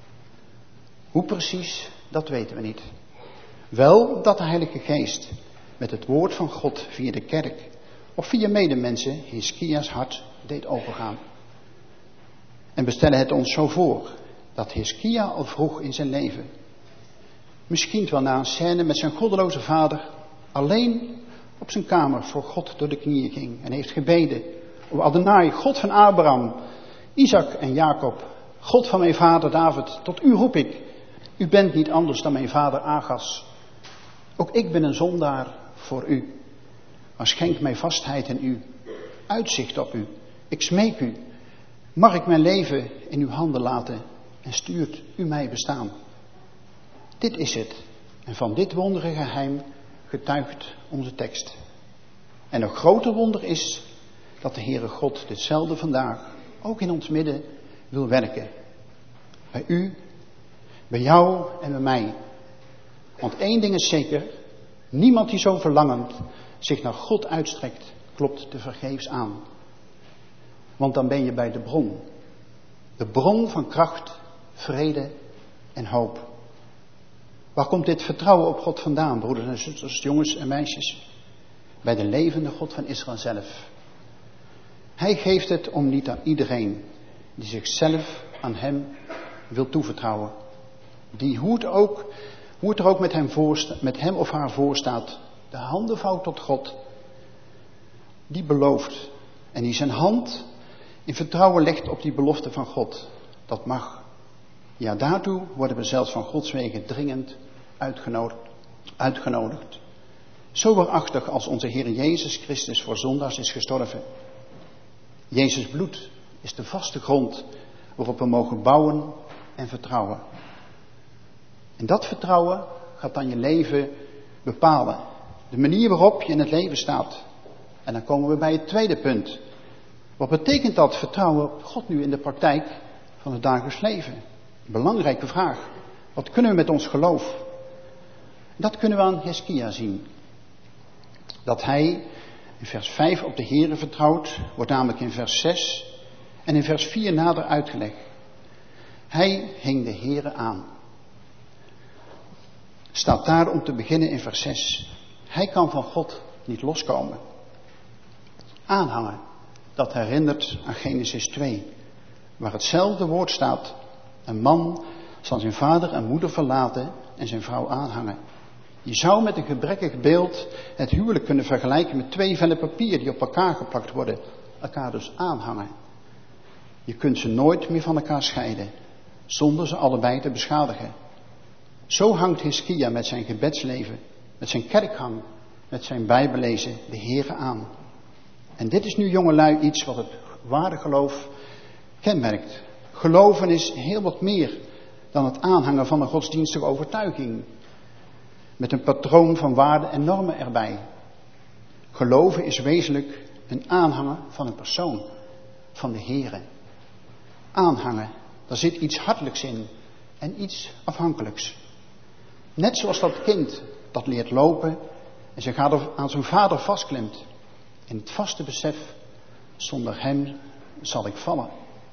Hoe precies, dat weten we niet. Wel dat de Heilige Geest met het woord van God via de kerk of via medemensen Hiskia's hart deed opengaan. En we stellen het ons zo voor dat Hiskia al vroeg in zijn leven, misschien wel na een scène met zijn goddeloze vader, alleen op zijn kamer voor God door de knieën ging en heeft gebeden: O Adonai, God van Abraham, Isaac en Jacob, God van mijn vader David, tot u roep ik. U bent niet anders dan mijn vader Agas. Ook ik ben een zondaar voor u. Maar schenk mij vastheid in u, uitzicht op u. Ik smeek u, mag ik mijn leven in uw handen laten en stuurt u mij bestaan. Dit is het. En van dit wondere geheim getuigt onze tekst. En een groter wonder is dat de Heere God ditzelfde vandaag ook in ons midden wil werken. Bij u, bij jou en bij mij. Want één ding is zeker, niemand die zo verlangend zich naar God uitstrekt, klopt te vergeefs aan. Want dan ben je bij de bron. De bron van kracht, vrede en hoop. Waar komt dit vertrouwen op God vandaan, broeders en zusters, jongens en meisjes? Bij de levende God van Israël zelf. Hij geeft het om niet aan iedereen die zichzelf aan hem wil toevertrouwen. Die hoe het, ook, hoe het er ook met hem, voorsta, met hem of haar voorstaat, de handen vouwt tot God. Die belooft en die zijn hand in vertrouwen legt op die belofte van God. Dat mag. Ja, daartoe worden we zelfs van Gods wegen dringend uitgenodigd. uitgenodigd. Zo waarachtig als onze Heer Jezus Christus voor zondaars is gestorven. Jezus' bloed is de vaste grond waarop we mogen bouwen en vertrouwen. En dat vertrouwen gaat dan je leven bepalen. De manier waarop je in het leven staat. En dan komen we bij het tweede punt. Wat betekent dat vertrouwen op God nu in de praktijk van het dagelijks leven? Belangrijke vraag. Wat kunnen we met ons geloof? Dat kunnen we aan Heskia zien. Dat hij in vers vijf op de Here vertrouwt, wordt namelijk in vers zes en in vers vier nader uitgelegd. Hij hing de Here aan. Staat daar om te beginnen in vers zes. Hij kan van God niet loskomen. Aanhangen, dat herinnert aan Genesis twee, waar hetzelfde woord staat. Een man zal zijn vader en moeder verlaten en zijn vrouw aanhangen. Je zou met een gebrekkig beeld het huwelijk kunnen vergelijken met twee vellen papier die op elkaar geplakt worden, elkaar dus aanhangen. Je kunt ze nooit meer van elkaar scheiden, zonder ze allebei te beschadigen. Zo hangt Heskia met zijn gebedsleven, met zijn kerkgang, met zijn bijbellezen de Heere aan. En dit is nu jongelui iets wat het ware geloof kenmerkt. Geloven is heel wat meer dan het aanhangen van een godsdienstige overtuiging. Met een patroon van waarden en normen erbij. Geloven is wezenlijk een aanhangen van een persoon, van de Heere. Aanhangen, daar zit iets hartelijks in en iets afhankelijks. Net zoals dat kind dat leert lopen en zich aan zijn vader vastklemt. In het vaste besef, zonder hem zal ik vallen.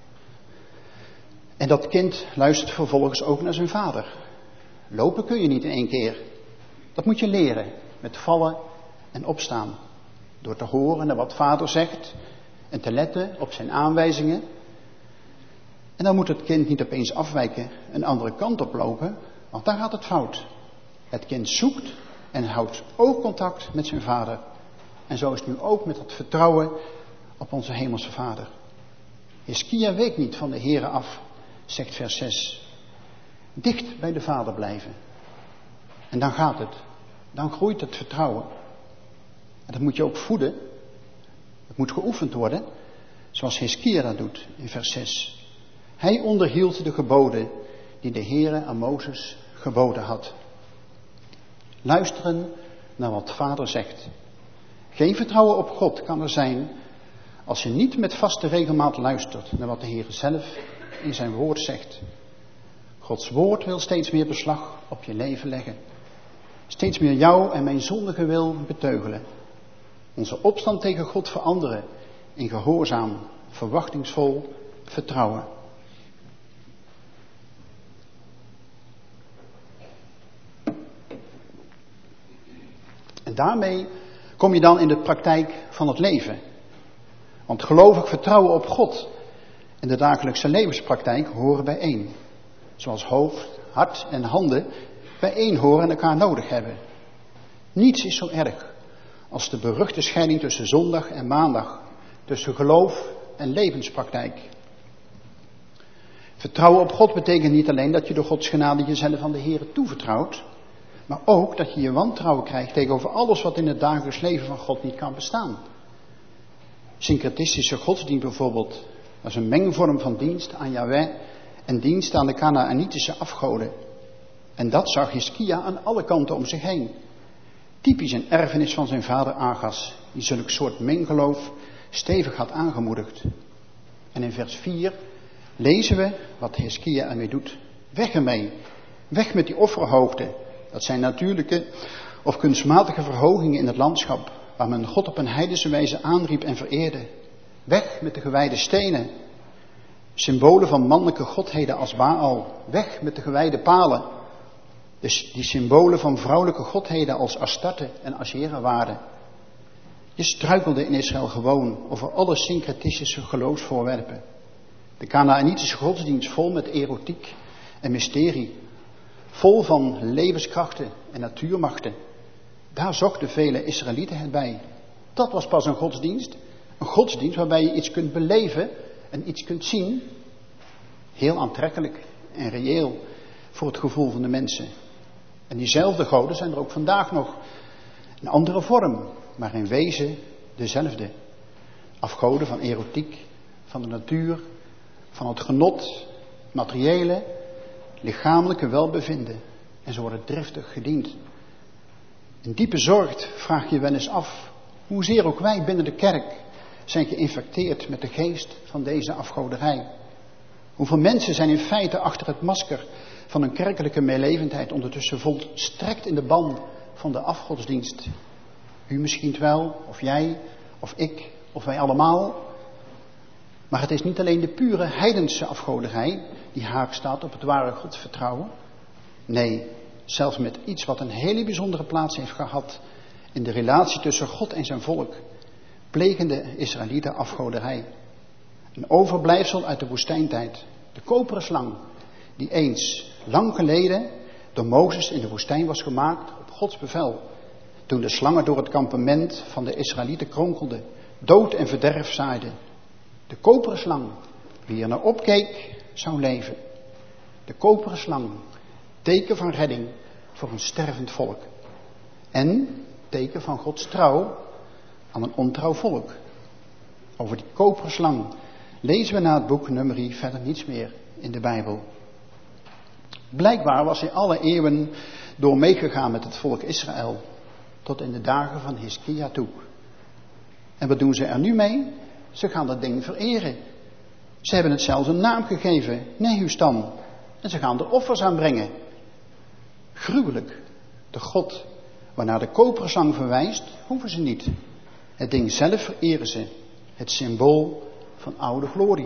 En dat kind luistert vervolgens ook naar zijn vader. Lopen kun je niet in één keer. Dat moet je leren, met vallen en opstaan. Door te horen naar wat vader zegt en te letten op zijn aanwijzingen. En dan moet het kind niet opeens afwijken, een andere kant oplopen, want daar gaat het fout. Het kind zoekt en houdt oogcontact met zijn vader. En zo is het nu ook met dat vertrouwen op onze hemelse vader. Heskia week niet van de Heere af, zegt vers zes. Dicht bij de vader blijven. En dan gaat het. Dan groeit het vertrouwen. En dat moet je ook voeden. Het moet geoefend worden. Zoals Heskia dat doet in vers zes. Hij onderhield de geboden die de Heere aan Mozes geboden had. Luisteren naar wat vader zegt. Geen vertrouwen op God kan er zijn als je niet met vaste regelmaat luistert naar wat de Heer zelf in zijn woord zegt. Gods woord wil steeds meer beslag op je leven leggen. Steeds meer jou en mijn zondige wil beteugelen. Onze opstand tegen God veranderen in gehoorzaam, verwachtingsvol vertrouwen. En daarmee kom je dan in de praktijk van het leven. Want gelovig vertrouwen op God en de dagelijkse levenspraktijk horen bijeen. Zoals hoofd, hart en handen bijeen horen en elkaar nodig hebben. Niets is zo erg als de beruchte scheiding tussen zondag en maandag. Tussen geloof en levenspraktijk. Vertrouwen op God betekent niet alleen dat je door Gods genade jezelf aan de Heer toevertrouwt. Maar ook dat je je wantrouwen krijgt tegenover alles wat in het dagelijks leven van God niet kan bestaan. Syncretistische godsdienst bijvoorbeeld. Dat is een mengvorm van dienst aan Yahweh en dienst aan de Kanaanitische afgoden. En dat zag Heskia aan alle kanten om zich heen. Typisch een erfenis van zijn vader Agas, die zulk soort menggeloof stevig had aangemoedigd. En in vers vier lezen we wat Heskia ermee doet. Weg ermee, weg met die offerhoofden. Dat zijn natuurlijke of kunstmatige verhogingen in het landschap, waar men God op een heidense wijze aanriep en vereerde. Weg met de gewijde stenen, symbolen van mannelijke godheden als Baal. Weg met de gewijde palen. Dus die symbolen van vrouwelijke godheden als Astarte en Ashera waren. Je struikelde in Israël gewoon over alle syncretistische geloofsvoorwerpen. De Kanaanitische godsdienst vol met erotiek en mysterie. Vol van levenskrachten en natuurmachten. Daar zochten vele Israëlieten het bij. Dat was pas een godsdienst. Een godsdienst waarbij je iets kunt beleven en iets kunt zien. Heel aantrekkelijk en reëel voor het gevoel van de mensen. En diezelfde goden zijn er ook vandaag nog. Een andere vorm, maar in wezen dezelfde. Afgoden van erotiek, van de natuur, van het genot, materiële, lichamelijke welbevinden. En ze worden driftig gediend. In diepe zorg vraag je wel eens af, hoezeer ook wij binnen de kerk zijn geïnfecteerd met de geest van deze afgoderij. Hoeveel mensen zijn in feite achter het masker van een kerkelijke meelevendheid ondertussen volstrekt in de ban van de afgodsdienst. U misschien wel, of jij, of ik, of wij allemaal. Maar het is niet alleen de pure heidense afgoderij die haak staat op het ware godsvertrouwen. Nee, zelfs met iets wat een hele bijzondere plaats heeft gehad in de relatie tussen God en zijn volk. Plekende Israëlieten afgoderij. Een overblijfsel uit de woestijntijd. De koperen slang die eens, lang geleden, door Mozes in de woestijn was gemaakt op Gods bevel. Toen de slangen door het kampement van de Israëlieten kronkelden, dood en verderf zaaiden. De koperen slang, wie er naar opkeek, zou leven. De koperen slang, teken van redding voor een stervend volk. En teken van Gods trouw aan een ontrouw volk. Over die koperen slang lezen we na het boek Numeri verder niets meer in de Bijbel. Blijkbaar was hij alle eeuwen door meegegaan met het volk Israël, tot in de dagen van Hiskia toe. En wat doen ze er nu mee? Ze gaan dat ding vereren. Ze hebben het zelfs een naam gegeven, Nehustan. En ze gaan er offers aan brengen. Gruwelijk. De God waarnaar de koperen slang verwijst, hoeven ze niet. Het ding zelf vereren ze. Het symbool van oude glorie.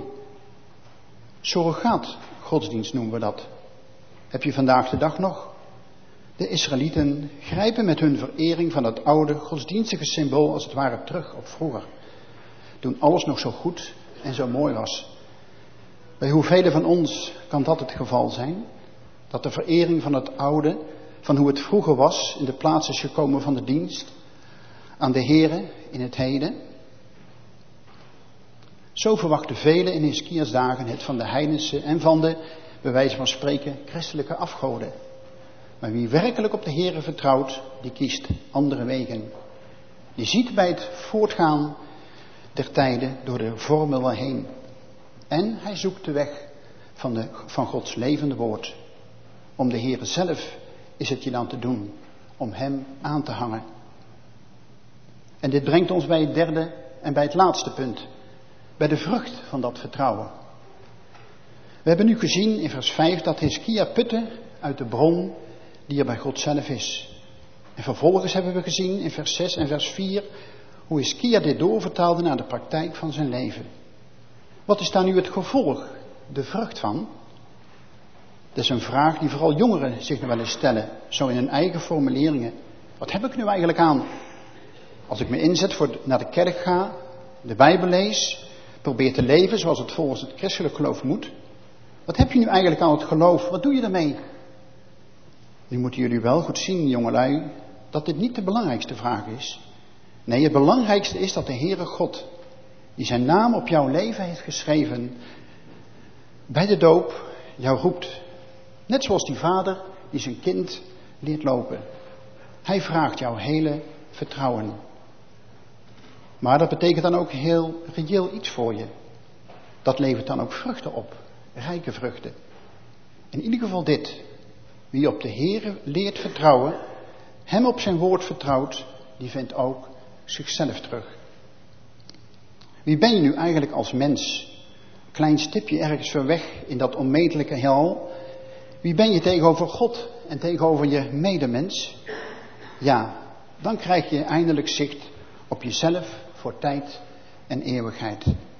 Surrogaat godsdienst noemen we dat. Heb je vandaag de dag nog? De Israëlieten grijpen met hun verering van het oude godsdienstige symbool als het ware terug op vroeger. Toen alles nog zo goed en zo mooi was. Bij hoeveel van ons kan dat het geval zijn? Dat de verering van het oude, van hoe het vroeger was, in de plaats is gekomen van de dienst aan de Here in het heden. Zo verwachten velen in Hiskia's dagen het van de heidense en van de, bij wijze van spreken, christelijke afgoden. Maar wie werkelijk op de Here vertrouwt, die kiest andere wegen. Je ziet bij het voortgaan der tijden door de vormen heen. En hij zoekt de weg van, de, van Gods levende woord. Om de Here zelf is het je dan te doen, om hem aan te hangen. En dit brengt ons bij het derde en bij het laatste punt. Bij de vrucht van dat vertrouwen. We hebben nu gezien in vers vijf dat Hiskia putte uit de bron die er bij God zelf is. En vervolgens hebben we gezien in vers zes en vers vier hoe Hiskia dit doorvertaalde naar de praktijk van zijn leven. Wat is daar nu het gevolg, de vrucht van? Dat is een vraag die vooral jongeren zich nog wel eens stellen, zo in hun eigen formuleringen. Wat heb ik nu eigenlijk aan? Als ik me inzet voor naar de kerk ga, de Bijbel lees, probeer te leven zoals het volgens het christelijk geloof moet. Wat heb je nu eigenlijk aan het geloof? Wat doe je daarmee? Nu moeten jullie wel goed zien, jongelui, dat dit niet de belangrijkste vraag is. Nee, het belangrijkste is dat de Heere God, die zijn naam op jouw leven heeft geschreven, bij de doop jou roept. Net zoals die vader die zijn kind leert lopen. Hij vraagt jouw hele vertrouwen. Maar dat betekent dan ook heel reëel iets voor je. Dat levert dan ook vruchten op. Rijke vruchten. In ieder geval dit. Wie op de Heere leert vertrouwen, hem op zijn woord vertrouwt, die vindt ook zichzelf terug. Wie ben je nu eigenlijk als mens? Klein stipje ergens ver weg in dat onmetelijke heelal. Wie ben je tegenover God en tegenover je medemens? Ja, dan krijg je eindelijk zicht op jezelf voor tijd en eeuwigheid.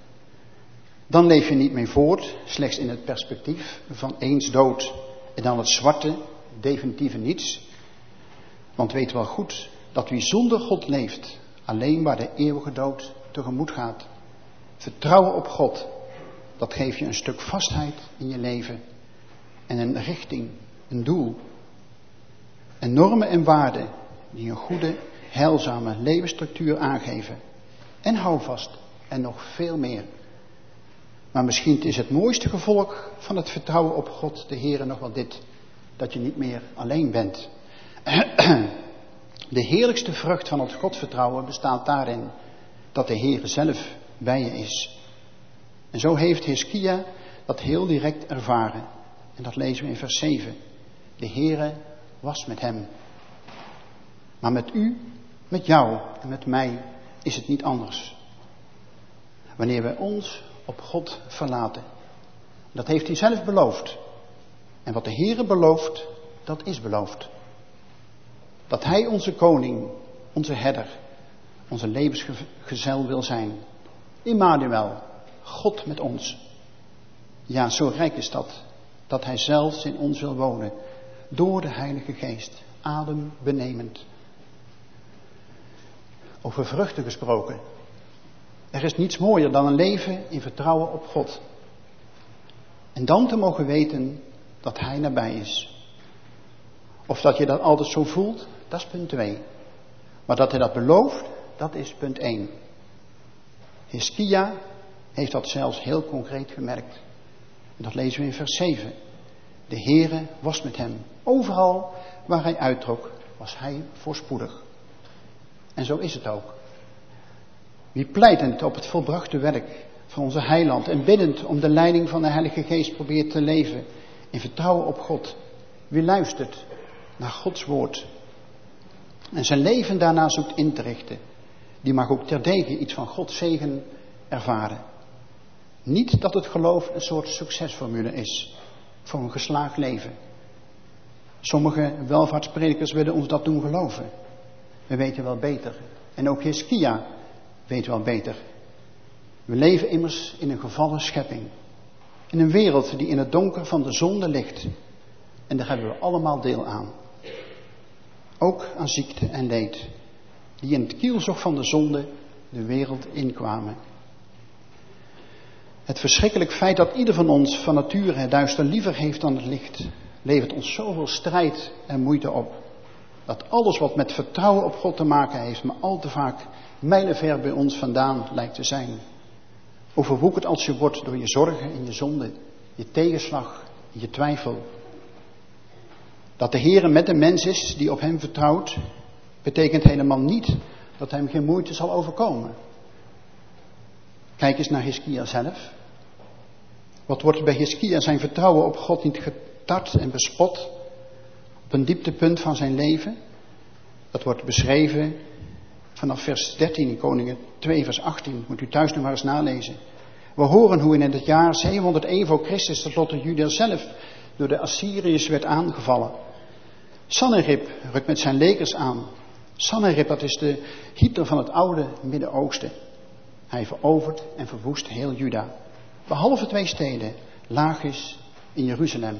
Dan leef je niet meer voort, slechts in het perspectief van eens dood en dan het zwarte, definitieve niets. Want weet wel goed dat wie zonder God leeft, alleen maar de eeuwige dood tegemoet gaat. Vertrouwen op God, dat geeft je een stuk vastheid in je leven. En een richting, een doel. En normen en waarden die een goede, heilzame levensstructuur aangeven. En houvast en nog veel meer. Maar misschien is het mooiste gevolg van het vertrouwen op God, de Heere, nog wel dit. Dat je niet meer alleen bent. De heerlijkste vrucht van het Godvertrouwen bestaat daarin dat de Heere zelf bij je is. En zo heeft Hiskia dat heel direct ervaren. En dat lezen we in vers zeven. De Heere was met hem. Maar met u, met jou en met mij is het niet anders. Wanneer wij ons op God verlaten. Dat heeft hij zelf beloofd. En wat de Heere belooft, dat is beloofd. Dat hij onze koning, onze herder, onze levensgezel wil zijn. Immanuel, God met ons. Ja, zo rijk is dat, dat hij zelfs in ons wil wonen. Door de Heilige Geest, adembenemend. Over vruchten gesproken. Er is niets mooier dan een leven in vertrouwen op God. En dan te mogen weten dat hij nabij is. Of dat je dat altijd zo voelt, dat is punt twee. Maar dat hij dat belooft, dat is punt één. Hiskia heeft dat zelfs heel concreet gemerkt. En dat lezen we in vers zeven. De Heere was met hem. Overal waar hij uittrok, was hij voorspoedig. En zo is het ook. Wie pleitend op het volbrachte werk van onze heiland en biddend om de leiding van de Heilige Geest probeert te leven in vertrouwen op God. Wie luistert naar Gods woord en zijn leven daarna zoekt in te richten, die mag ook terdege iets van Gods zegen ervaren. Niet dat het geloof een soort succesformule is voor een geslaagd leven. Sommige welvaartspredikers willen ons dat doen geloven. We weten wel beter. En ook Hiskia weet wel beter. We leven immers in een gevallen schepping. In een wereld die in het donker van de zonde ligt. En daar hebben we allemaal deel aan. Ook aan ziekte en leed. Die in het kielzog van de zonde de wereld inkwamen. Het verschrikkelijk feit dat ieder van ons van nature het duister liever heeft dan het licht. Levert ons zoveel strijd en moeite op. Dat alles wat met vertrouwen op God te maken heeft, maar al te vaak mijlenver bij ons vandaan lijkt te zijn. Overwoekerd als je wordt door je zorgen en je zonde, je tegenslag en je twijfel. Dat de Heere met de mens is die op hem vertrouwt, betekent helemaal niet dat hem geen moeite zal overkomen. Kijk eens naar Hiskia zelf. Wat wordt bij Hiskia zijn vertrouwen op God niet getart en bespot? Op een dieptepunt van zijn leven. Dat wordt beschreven vanaf vers dertien in Koningen twee vers achttien. Moet u thuis nog maar eens nalezen. We horen hoe in het jaar zevenhonderd één voor Christus de slotte Juda zelf door de Assyriërs werd aangevallen. Sanherib rukt met zijn legers aan. Sanherib, dat is de Hitler van het oude Midden-Oosten. Hij verovert en verwoest heel Juda. Behalve twee steden, Lachis in Jeruzalem.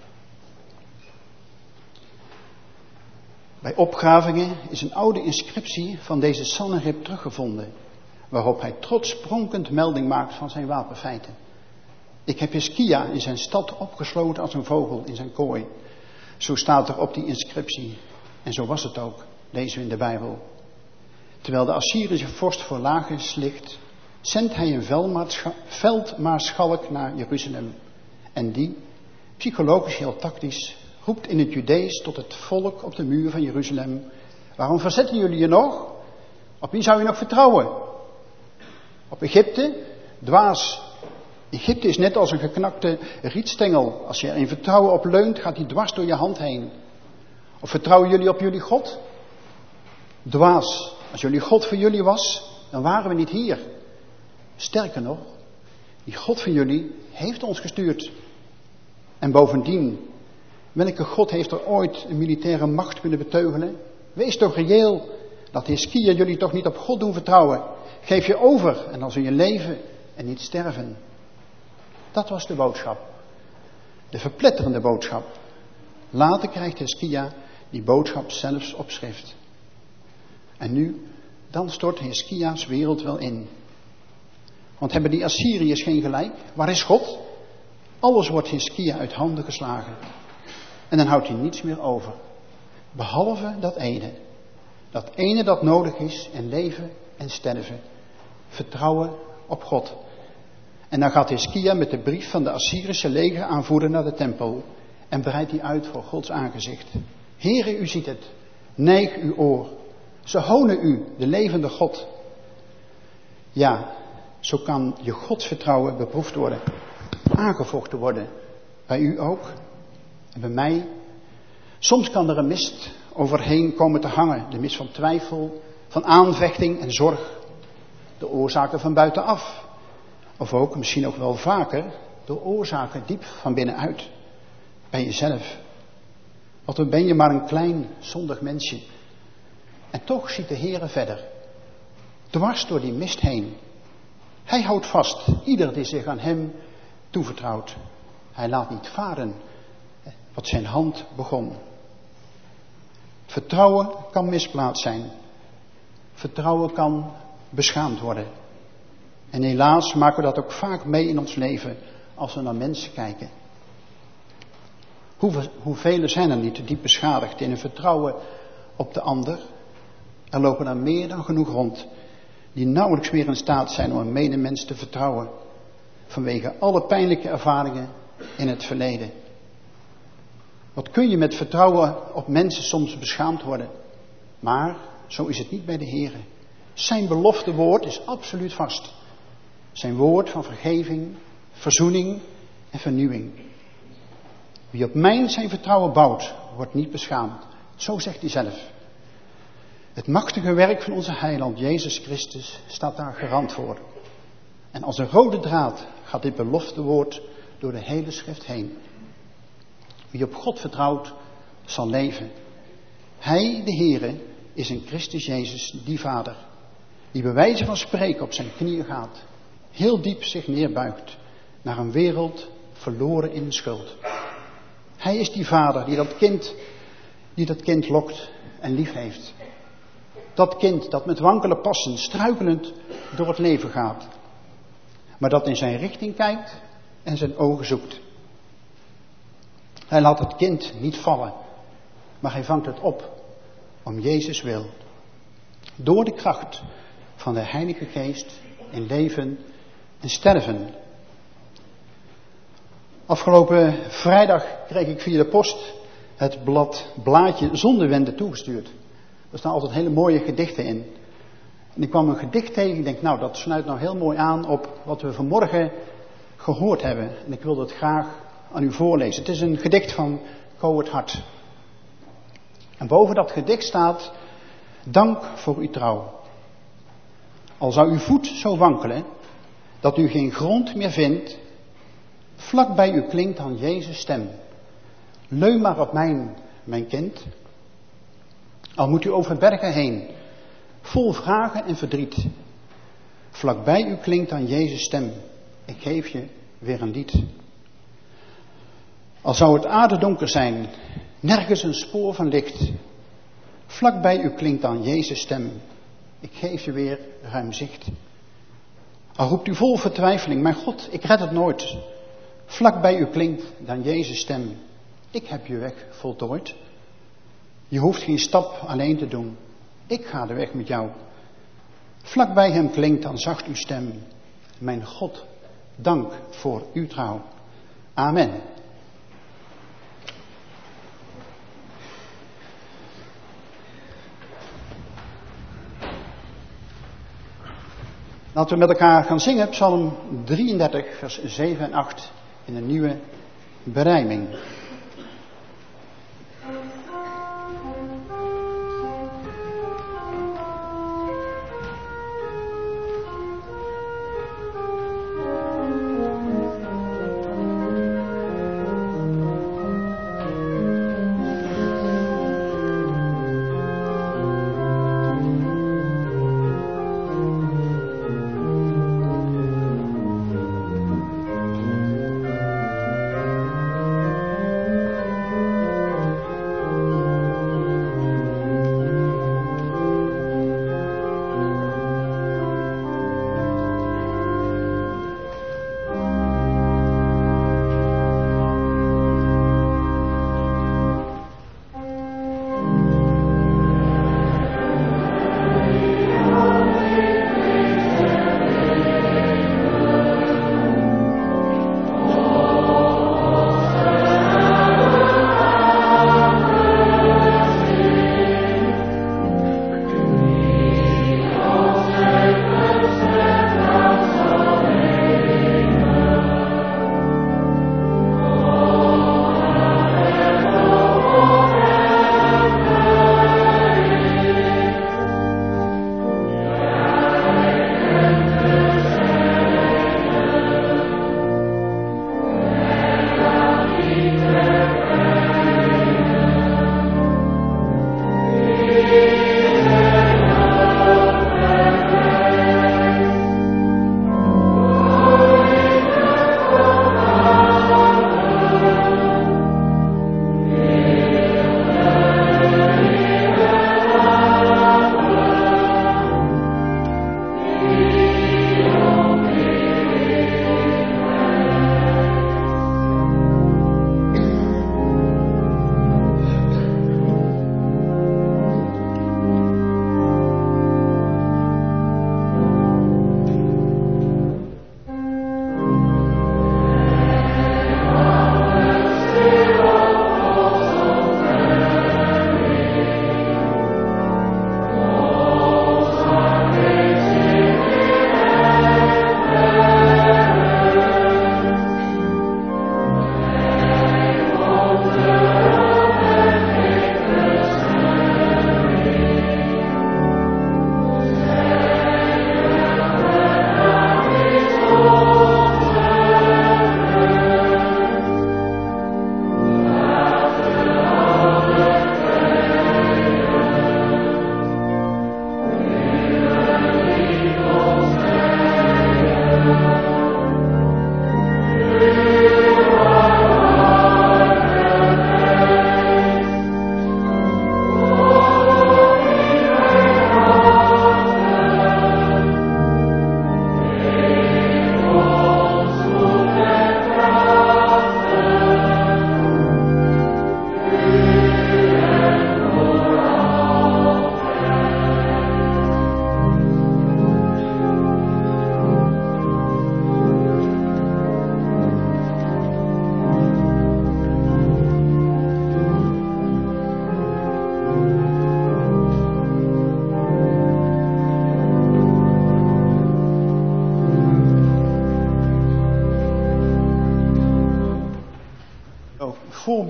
Bij opgravingen is een oude inscriptie van deze Sanherib teruggevonden, waarop hij trots pronkend melding maakt van zijn wapenfeiten. Ik heb Hiskia in zijn stad opgesloten als een vogel in zijn kooi. Zo staat er op die inscriptie. En zo was het ook, lezen we in de Bijbel. Terwijl de Assyrische vorst voor Lachis ligt, zendt hij een veldmaarschalk naar Jeruzalem. En die, psychologisch heel tactisch, roept in het Judees tot het volk op de muur van Jeruzalem. Waarom verzetten jullie je nog? Op wie zou je nog vertrouwen? Op Egypte? Dwaas. Egypte is net als een geknakte rietstengel. Als je er in vertrouwen op leunt, gaat die dwars door je hand heen. Of vertrouwen jullie op jullie God? Dwaas. Als jullie God voor jullie was, dan waren we niet hier. Sterker nog, die God van jullie heeft ons gestuurd. En bovendien, welke God heeft er ooit een militaire macht kunnen beteugelen? Wees toch reëel. Laat Hiskia jullie toch niet op God doen vertrouwen. Geef je over en dan zul je leven en niet sterven. Dat was de boodschap. De verpletterende boodschap. Later krijgt Hiskia die boodschap zelfs op schrift. En nu, dan stort Hiskia's wereld wel in. Want hebben die Assyriërs geen gelijk? Waar is God? Alles wordt Hiskia uit handen geslagen. En dan houdt hij niets meer over. Behalve dat ene. Dat ene dat nodig is in leven en sterven. Vertrouwen op God. En dan gaat Hiskia met de brief van de Assyrische legeraanvoerder naar de tempel. En breidt die uit voor Gods aangezicht. Heere, u ziet het. Neig uw oor. Ze honen u, de levende God. Ja, zo kan je godsvertrouwen beproefd worden. Aangevochten worden. Bij u ook. En bij mij. Soms kan er een mist overheen komen te hangen. De mist van twijfel, van aanvechting en zorg. De oorzaken van buitenaf. Of ook, misschien ook wel vaker, de oorzaken diep van binnenuit. Bij jezelf. Want dan ben je maar een klein, zondig mensje. En toch ziet de Heere verder. Dwars door die mist heen. Hij houdt vast, ieder die zich aan hem toevertrouwt. Hij laat niet varen wat zijn hand begon. Vertrouwen kan misplaatst zijn. Vertrouwen kan beschaamd worden. En helaas maken we dat ook vaak mee in ons leven als we naar mensen kijken. Hoeveel, hoeveel zijn er niet diep beschadigd in hun vertrouwen op de ander? Er lopen er meer dan genoeg rond die nauwelijks meer in staat zijn om een medemens te vertrouwen. Vanwege alle pijnlijke ervaringen in het verleden. Wat kun je met vertrouwen op mensen soms beschaamd worden. Maar zo is het niet bij de Heere. Zijn belofte woord is absoluut vast. Zijn woord van vergeving, verzoening en vernieuwing. Wie op mijn zijn vertrouwen bouwt, wordt niet beschaamd. Zo zegt hij zelf. Het machtige werk van onze heiland Jezus Christus staat daar garant voor. En als een rode draad gaat dit beloftewoord door de hele schrift heen. Wie op God vertrouwt, zal leven. Hij, de Heere, is in Christus Jezus die Vader. Die bij wijze van spreken op zijn knieën gaat. Heel diep zich neerbuigt naar een wereld verloren in de schuld. Hij is die Vader die dat kind, die dat kind lokt en lief heeft. Dat kind dat met wankele passen struikelend door het leven gaat. Maar dat in zijn richting kijkt en zijn ogen zoekt. Hij laat het kind niet vallen, maar hij vangt het op om Jezus wil. Door de kracht van de Heilige Geest in leven en sterven. Afgelopen vrijdag kreeg ik via de post het blad Blaadje Zondewende toegestuurd. Er staan altijd hele mooie gedichten in. En ik kwam een gedicht tegen. Ik denk, nou, dat sluit nou heel mooi aan op wat we vanmorgen gehoord hebben. En ik wilde het graag aan u voorlezen. Het is een gedicht van Coët Hart. En boven dat gedicht staat: dank voor uw trouw. Al zou uw voet zo wankelen dat u geen grond meer vindt, vlak bij u klinkt dan Jezus' stem. Leun maar op mijn, mijn kind. Al moet u over bergen heen, vol vragen en verdriet. Vlak bij u klinkt dan Jezus' stem. Ik geef je weer een lied. Al zou het aardedonker zijn, nergens een spoor van licht. Vlak bij u klinkt dan Jezus' stem. Ik geef je weer ruim zicht. Al roept u vol vertwijfeling, mijn God, ik red het nooit. Vlak bij u klinkt dan Jezus' stem. Ik heb je weg voltooid. Je hoeft geen stap alleen te doen. Ik ga de weg met jou. Vlak bij hem klinkt dan zacht uw stem. Mijn God, dank voor uw trouw. Amen. Laten we met elkaar gaan zingen, Psalm drieëndertig, vers zeven en acht in een nieuwe berijming. Thank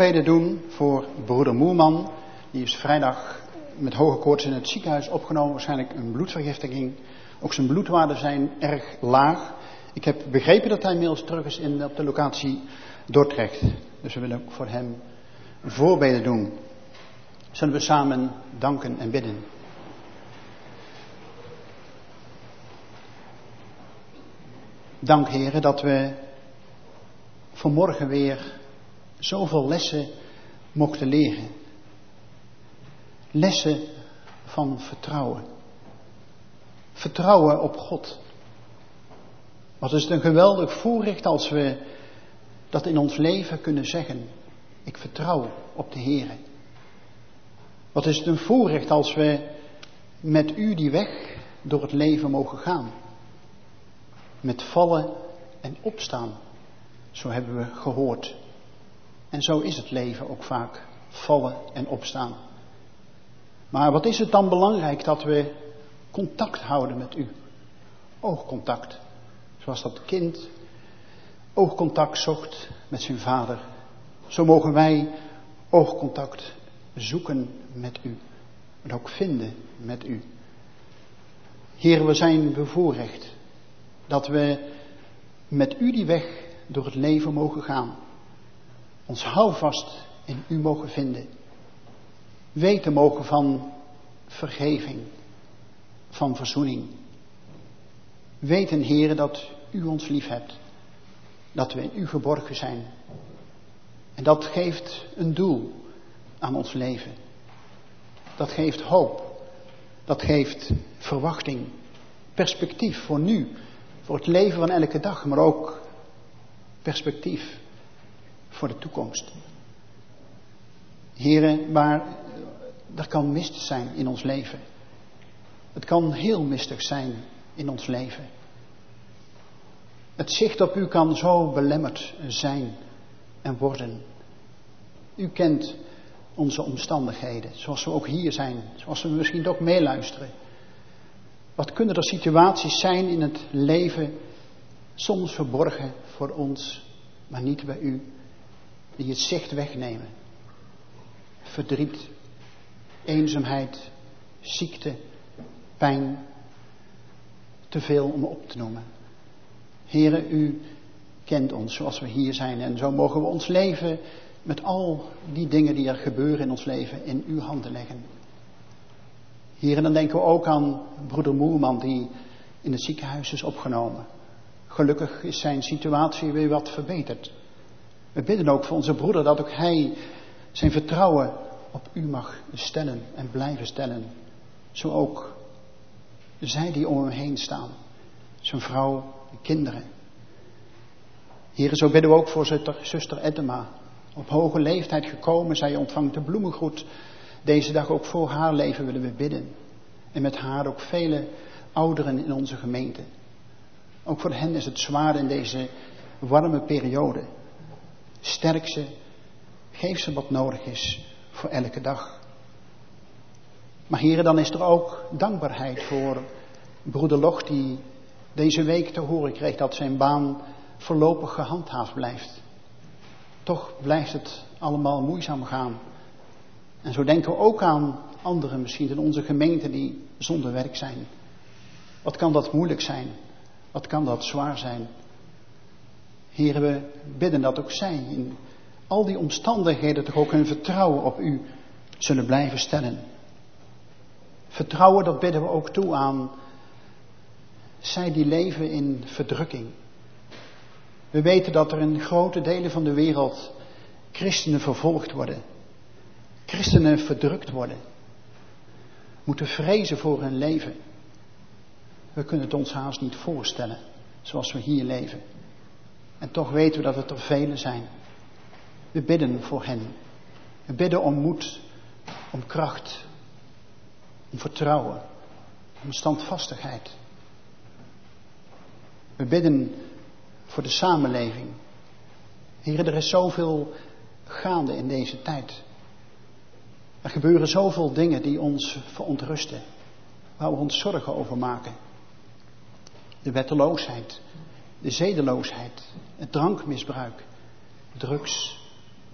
voorbeden doen voor broeder Moerman. Die is vrijdag met hoge koorts in het ziekenhuis opgenomen. Waarschijnlijk een bloedvergiftiging. Ook zijn bloedwaarden zijn erg laag. Ik heb begrepen dat hij inmiddels terug is in, op de locatie Dordrecht. Dus we willen ook voor hem voorbeden doen. Zullen we samen danken en bidden. Dank, Heere, dat we vanmorgen weer zoveel lessen mochten leren. Lessen van vertrouwen. Vertrouwen op God. Wat is het een geweldig voorrecht als we dat in ons leven kunnen zeggen. Ik vertrouw op de Heere. Wat is het een voorrecht als we met u die weg door het leven mogen gaan. Met vallen en opstaan. Zo hebben we gehoord. En zo is het leven ook vaak. Vallen en opstaan. Maar wat is het dan belangrijk dat we contact houden met u. Oogcontact. Zoals dat kind oogcontact zocht met zijn vader. Zo mogen wij oogcontact zoeken met u. En ook vinden met u. Heer, we zijn bevoorrecht dat we met u die weg door het leven mogen gaan. Ons houvast in u mogen vinden. Weten mogen van vergeving, van verzoening. Weten, Heere, dat u ons lief hebt. Dat we in u geborgen zijn. En dat geeft een doel aan ons leven. Dat geeft hoop. Dat geeft verwachting. Perspectief voor nu. Voor het leven van elke dag. Maar ook perspectief voor de toekomst. Heere, maar er kan mist zijn in ons leven. Het kan heel mistig zijn in ons leven. Het zicht op u kan zo belemmerd zijn en worden. U kent onze omstandigheden, zoals we ook hier zijn, zoals we misschien ook meeluisteren. Wat kunnen er situaties zijn in het leven, soms verborgen voor ons, maar niet bij u, die het zicht wegnemen. Verdriet, eenzaamheid, ziekte, pijn, te veel om op te noemen. Heere, u kent ons zoals we hier zijn en zo mogen we ons leven met al die dingen die er gebeuren in ons leven in uw handen leggen. Heere, dan denken we ook aan broeder Moerman die in het ziekenhuis is opgenomen. Gelukkig is zijn situatie weer wat verbeterd. We bidden ook voor onze broeder dat ook hij zijn vertrouwen op u mag stellen en blijven stellen. Zo ook zij die om hem heen staan. Zijn vrouw en kinderen. Heere, zo bidden we ook voor zuster Edema. Op hoge leeftijd gekomen, zij ontvangt de bloemengroet. Deze dag ook voor haar leven willen we bidden. En met haar ook vele ouderen in onze gemeente. Ook voor hen is het zwaar in deze warme periode. Sterk ze, geef ze wat nodig is voor elke dag. Maar Heere, dan is er ook dankbaarheid voor broeder Loch die deze week te horen kreeg dat zijn baan voorlopig gehandhaafd blijft. Toch blijft het allemaal moeizaam gaan. En zo denken we ook aan anderen misschien in onze gemeente die zonder werk zijn. Wat kan dat moeilijk zijn? Wat kan dat zwaar zijn? Heere, we bidden dat ook zij in al die omstandigheden toch ook hun vertrouwen op u zullen blijven stellen. Vertrouwen, dat bidden we ook toe aan zij die leven in verdrukking. We weten dat er in grote delen van de wereld christenen vervolgd worden. Christenen verdrukt worden. Moeten vrezen voor hun leven. We kunnen het ons haast niet voorstellen zoals we hier leven. En toch weten we dat het er velen zijn. We bidden voor hen. We bidden om moed, om kracht, om vertrouwen, om standvastigheid. We bidden voor de samenleving. Heer, er is zoveel gaande in deze tijd. Er gebeuren zoveel dingen die ons verontrusten. Waar we ons zorgen over maken. De wetteloosheid, de zedeloosheid, het drankmisbruik, drugs.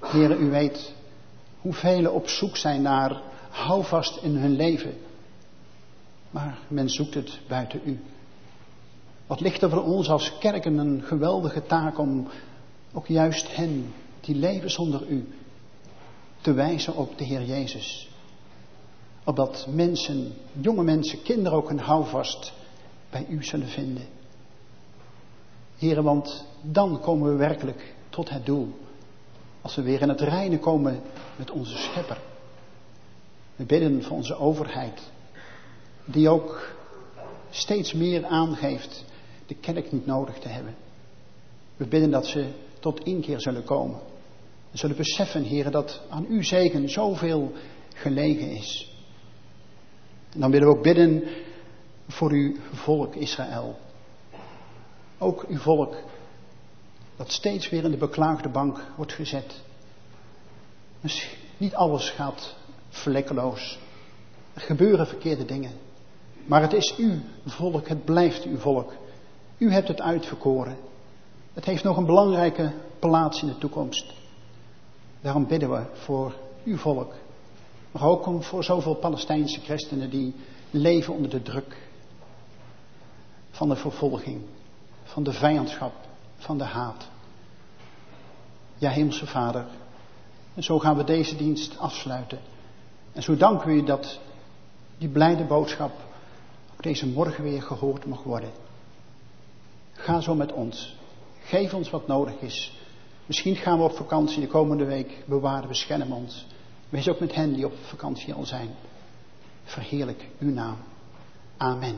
Heere, u weet hoe velen op zoek zijn naar houvast in hun leven. Maar men zoekt het buiten u. Wat ligt er voor ons als kerken een geweldige taak om ook juist hen die leven zonder u te wijzen op de Heer Jezus. Opdat mensen, jonge mensen, kinderen ook een houvast bij u zullen vinden. Heere, want dan komen we werkelijk tot het doel. Als we weer in het reine komen met onze Schepper. We bidden voor onze overheid. Die ook steeds meer aangeeft de kerk niet nodig te hebben. We bidden dat ze tot inkeer zullen komen. En zullen beseffen, Heere, dat aan uw zegen zoveel gelegen is. En dan willen we ook bidden voor uw volk Israël. Ook uw volk dat steeds weer in de beklaagde bank wordt gezet. Dus niet alles gaat vlekkeloos. Er gebeuren verkeerde dingen. Maar het is uw volk, het blijft uw volk. U hebt het uitverkoren. Het heeft nog een belangrijke plaats in de toekomst. Daarom bidden we voor uw volk. Maar ook voor zoveel Palestijnse christenen die leven onder de druk van de vervolging, van de vijandschap, van de haat. Ja, Hemelse Vader, en zo gaan we deze dienst afsluiten. En zo danken we u dat die blijde boodschap ook deze morgen weer gehoord mag worden. Ga zo met ons. Geef ons wat nodig is. Misschien gaan we op vakantie de komende week. Bewaar, bescherm ons. Wees ook met hen die op vakantie al zijn. Verheerlijk uw naam. Amen.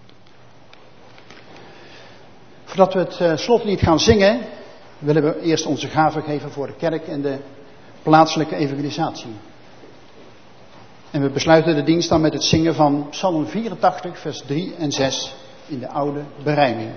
Voordat we het uh, slotlied gaan zingen, willen we eerst onze gave geven voor de kerk en de plaatselijke evangelisatie. En we besluiten de dienst dan met het zingen van Psalm vierentachtig, vers drie en zes in de oude berijming.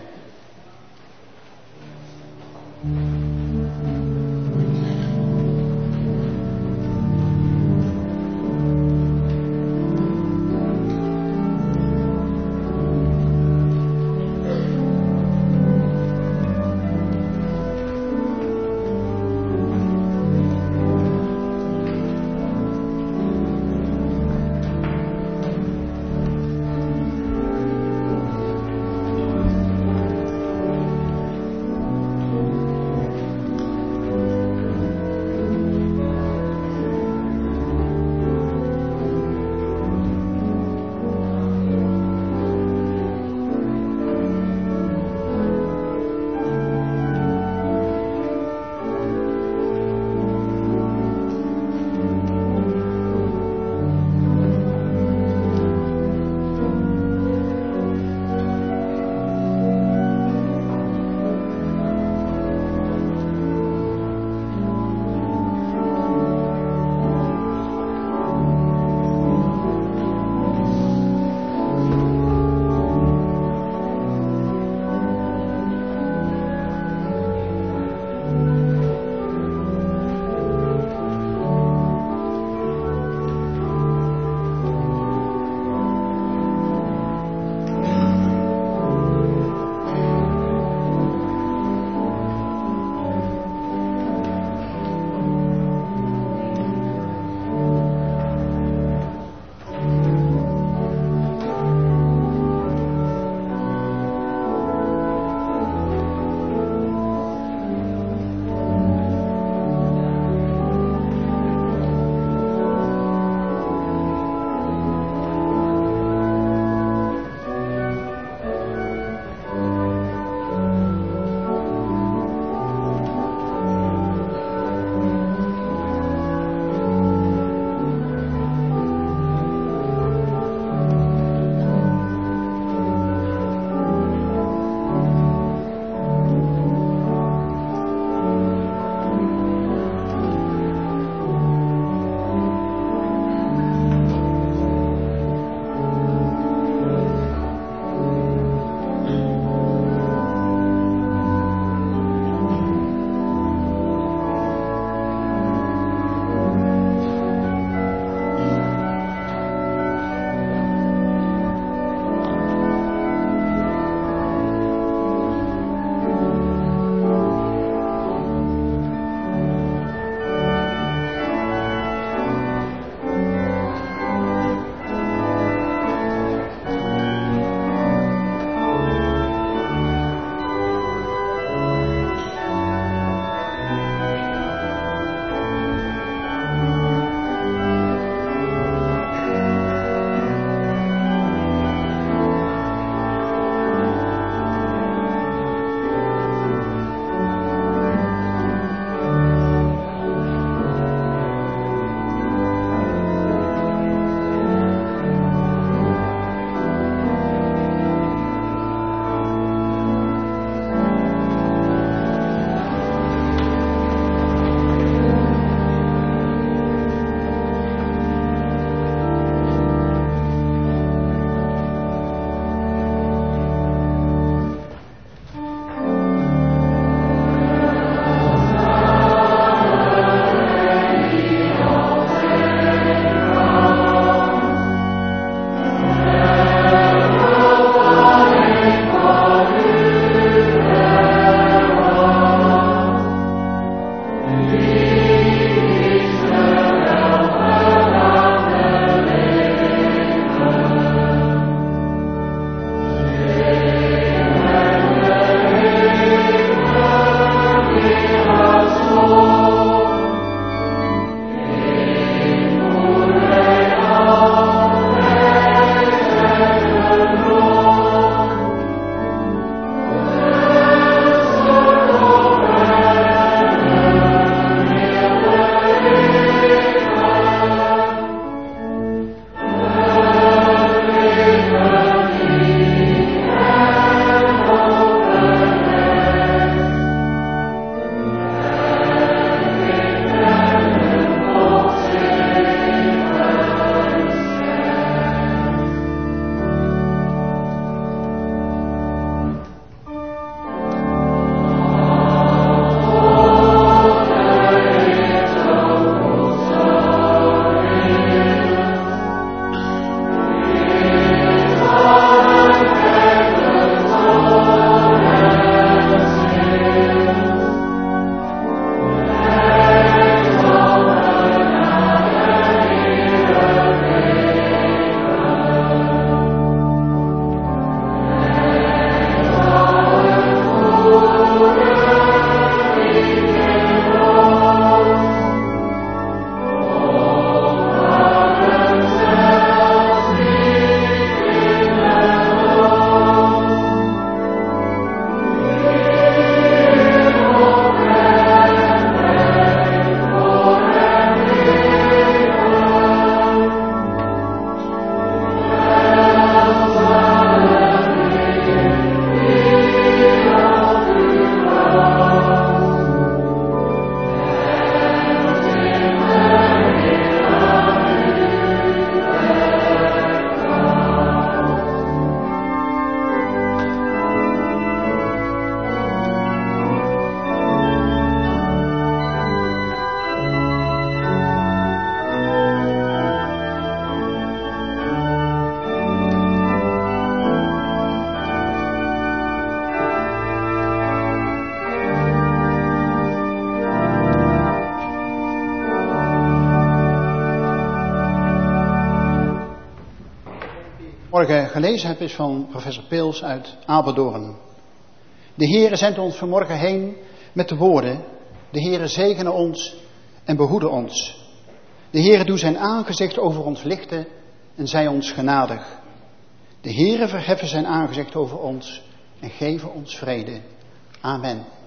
morgen gelezen heb is van professor Peels uit Apeldoorn. De Heere zendt ons vanmorgen heen met de woorden: de Heere zegene ons en behoede ons. De Heere doe zijn aangezicht over ons lichten en zij ons genadig. De Heere verheffen zijn aangezicht over ons en geven ons vrede. Amen.